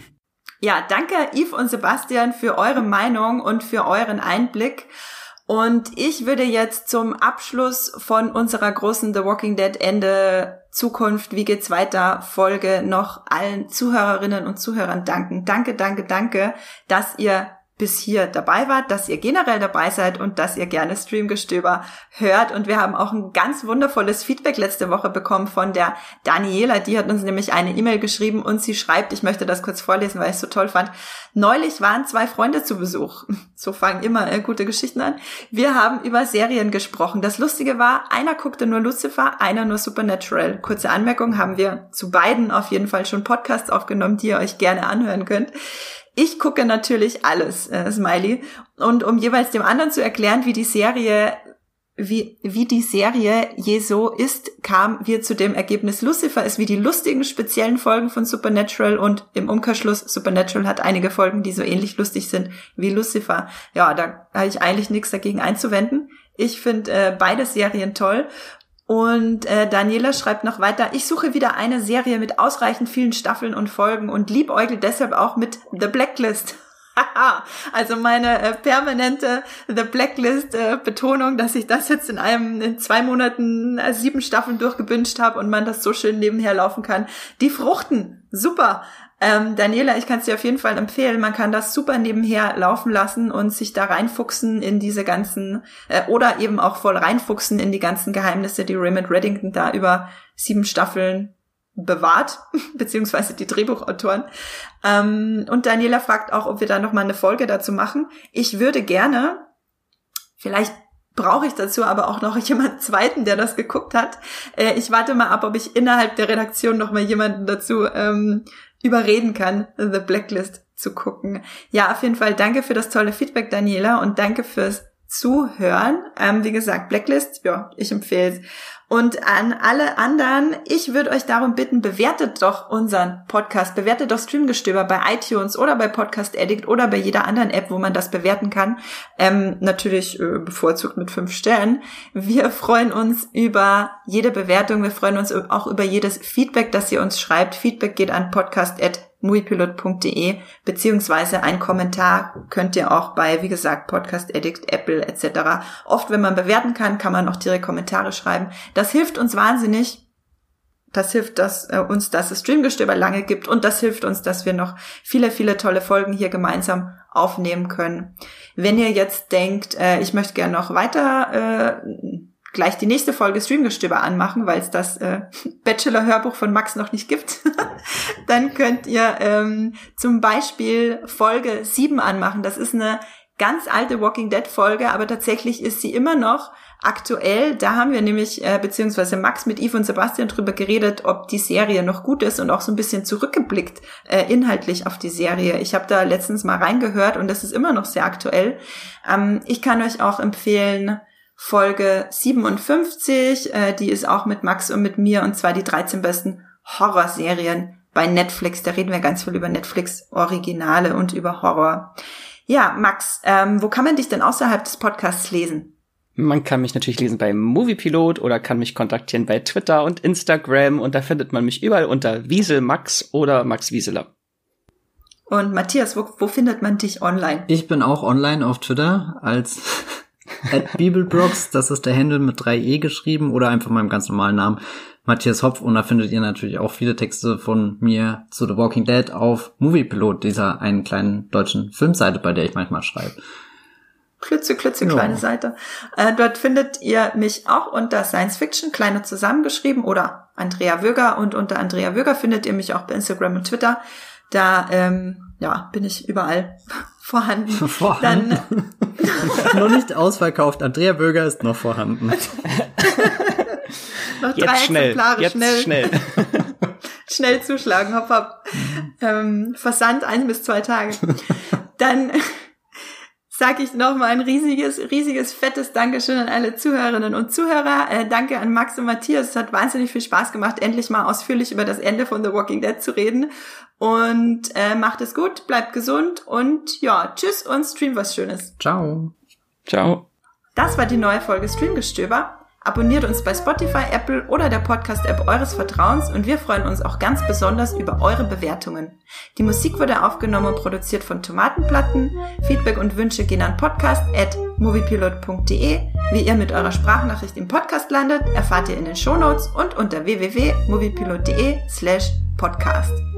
Ja, danke Yves und Sebastian für eure Meinung und für euren Einblick. Und ich würde jetzt zum Abschluss von unserer großen The Walking Dead Ende Zukunft, wie geht's weiter Folge noch allen Zuhörerinnen und Zuhörern danken. Danke, danke, danke, dass ihr bis hier dabei wart, dass ihr generell dabei seid und dass ihr gerne Streamgestöber hört. Und wir haben auch ein ganz wundervolles Feedback letzte Woche bekommen von der Daniela. Die hat uns nämlich eine E-Mail geschrieben und sie schreibt, ich möchte das kurz vorlesen, weil ich es so toll fand. Neulich waren zwei Freunde zu Besuch. So fangen immer äh, gute Geschichten an. Wir haben über Serien gesprochen. Das Lustige war, einer guckte nur Lucifer, einer nur Supernatural. Kurze Anmerkung, haben wir zu beiden auf jeden Fall schon Podcasts aufgenommen, die ihr euch gerne anhören könnt. Ich gucke natürlich alles, äh, Smiley. Und um jeweils dem anderen zu erklären, wie die Serie, wie, wie die Serie je so ist, kamen wir zu dem Ergebnis, Lucifer ist wie die lustigen speziellen Folgen von Supernatural und im Umkehrschluss, Supernatural hat einige Folgen, die so ähnlich lustig sind wie Lucifer. Ja, da habe ich eigentlich nichts dagegen einzuwenden. Ich finde äh, beide Serien toll. Und äh, Daniela schreibt noch weiter, ich suche wieder eine Serie mit ausreichend vielen Staffeln und Folgen und liebäugel deshalb auch mit The Blacklist. Also meine äh, permanente The Blacklist äh, Betonung, dass ich das jetzt in einem in zwei Monaten äh, sieben Staffeln durchgebinged habe und man das so schön nebenher laufen kann. Die fruchten, super. Ähm, Daniela, ich kann es dir auf jeden Fall empfehlen, man kann das super nebenher laufen lassen und sich da reinfuchsen in diese ganzen, äh, oder eben auch voll reinfuchsen in die ganzen Geheimnisse, die Raymond Reddington da über sieben Staffeln bewahrt, beziehungsweise die Drehbuchautoren. Ähm, und Daniela fragt auch, ob wir da nochmal eine Folge dazu machen. Ich würde gerne, vielleicht brauche ich dazu aber auch noch jemanden zweiten, der das geguckt hat. Äh, ich warte mal ab, ob ich innerhalb der Redaktion nochmal jemanden dazu ähm, überreden kann, The Blacklist zu gucken. Ja, auf jeden Fall danke für das tolle Feedback, Daniela, und danke fürs Zuhören. Ähm, wie gesagt, Blacklist, ja, ich empfehle es. Und an alle anderen, ich würde euch darum bitten, bewertet doch unseren Podcast, bewertet doch Streamgestöber bei iTunes oder bei Podcast Addict oder bei jeder anderen App, wo man das bewerten kann. Ähm, natürlich äh, bevorzugt mit fünf Sternen. Wir freuen uns über jede Bewertung, wir freuen uns auch über jedes Feedback, das ihr uns schreibt. Feedback geht an podcast at moviepilot punkt de, beziehungsweise ein Kommentar könnt ihr auch bei, wie gesagt, Podcast Addict, Apple et cetera. Oft, wenn man bewerten kann, kann man auch direkt Kommentare schreiben. Das hilft uns wahnsinnig. Das hilft dass, äh, uns, dass es Streamgestöber lange gibt, und das hilft uns, dass wir noch viele, viele tolle Folgen hier gemeinsam aufnehmen können. Wenn ihr jetzt denkt, äh, ich möchte gerne noch weiter äh, gleich die nächste Folge Streamgestöber anmachen, weil es das äh, Bachelor-Hörbuch von Max noch nicht gibt, dann könnt ihr ähm, zum Beispiel Folge sieben anmachen. Das ist eine ganz alte Walking Dead Folge, aber tatsächlich ist sie immer noch aktuell. Da haben wir nämlich, äh, beziehungsweise Max mit Yves und Sebastian drüber geredet, ob die Serie noch gut ist, und auch so ein bisschen zurückgeblickt äh, inhaltlich auf die Serie. Ich habe da letztens mal reingehört und das ist immer noch sehr aktuell. Ähm, ich kann euch auch empfehlen, Folge siebenundfünfzig, äh, die ist auch mit Max und mit mir, und zwar die dreizehn besten Horrorserien bei Netflix. Da reden wir ganz viel über Netflix-Originale und über Horror. Ja, Max, ähm, wo kann man dich denn außerhalb des Podcasts lesen? Man kann mich natürlich lesen bei Moviepilot oder kann mich kontaktieren bei Twitter und Instagram, und da findet man mich überall unter Wieselmax oder Max Wieseler. Und Matthias, wo, wo findet man dich online? Ich bin auch online auf Twitter als at Bibelbrox, das ist der Handle mit drei E geschrieben, oder einfach meinem ganz normalen Namen, Matthias Hopf, und da findet ihr natürlich auch viele Texte von mir zu The Walking Dead auf Moviepilot, dieser einen kleinen deutschen Filmseite, bei der ich manchmal schreibe. Klütze, klütze, ja. Kleine Seite. Äh, dort findet ihr mich auch unter Science Fiction, kleine zusammengeschrieben, oder Andrea Wöger, und unter Andrea Wöger findet ihr mich auch bei Instagram und Twitter. Da ähm, ja, bin ich überall vorhanden. Vorhanden. Dann noch nicht ausverkauft. Andrea Böger ist noch vorhanden. Noch drei jetzt schnell, Exemplare, jetzt schnell. schnell. Schnell zuschlagen, hopp, hopp. Ähm, Versand ein bis zwei Tage. Dann sage ich nochmal ein riesiges, riesiges, fettes Dankeschön an alle Zuhörerinnen und Zuhörer. Äh, danke an Max und Matthias. Es hat wahnsinnig viel Spaß gemacht, endlich mal ausführlich über das Ende von The Walking Dead zu reden. Und äh, macht es gut, bleibt gesund, und ja, tschüss und stream was Schönes. Ciao. Ciao. Das war die neue Folge Streamgestöber. Abonniert uns bei Spotify, Apple oder der Podcast-App eures Vertrauens, und wir freuen uns auch ganz besonders über eure Bewertungen. Die Musik wurde aufgenommen und produziert von Tomatenplatten. Feedback und Wünsche gehen an podcast at moviepilot punkt de. Wie ihr mit eurer Sprachnachricht im Podcast landet, erfahrt ihr in den Shownotes und unter w w w punkt moviepilot punkt de slash podcast.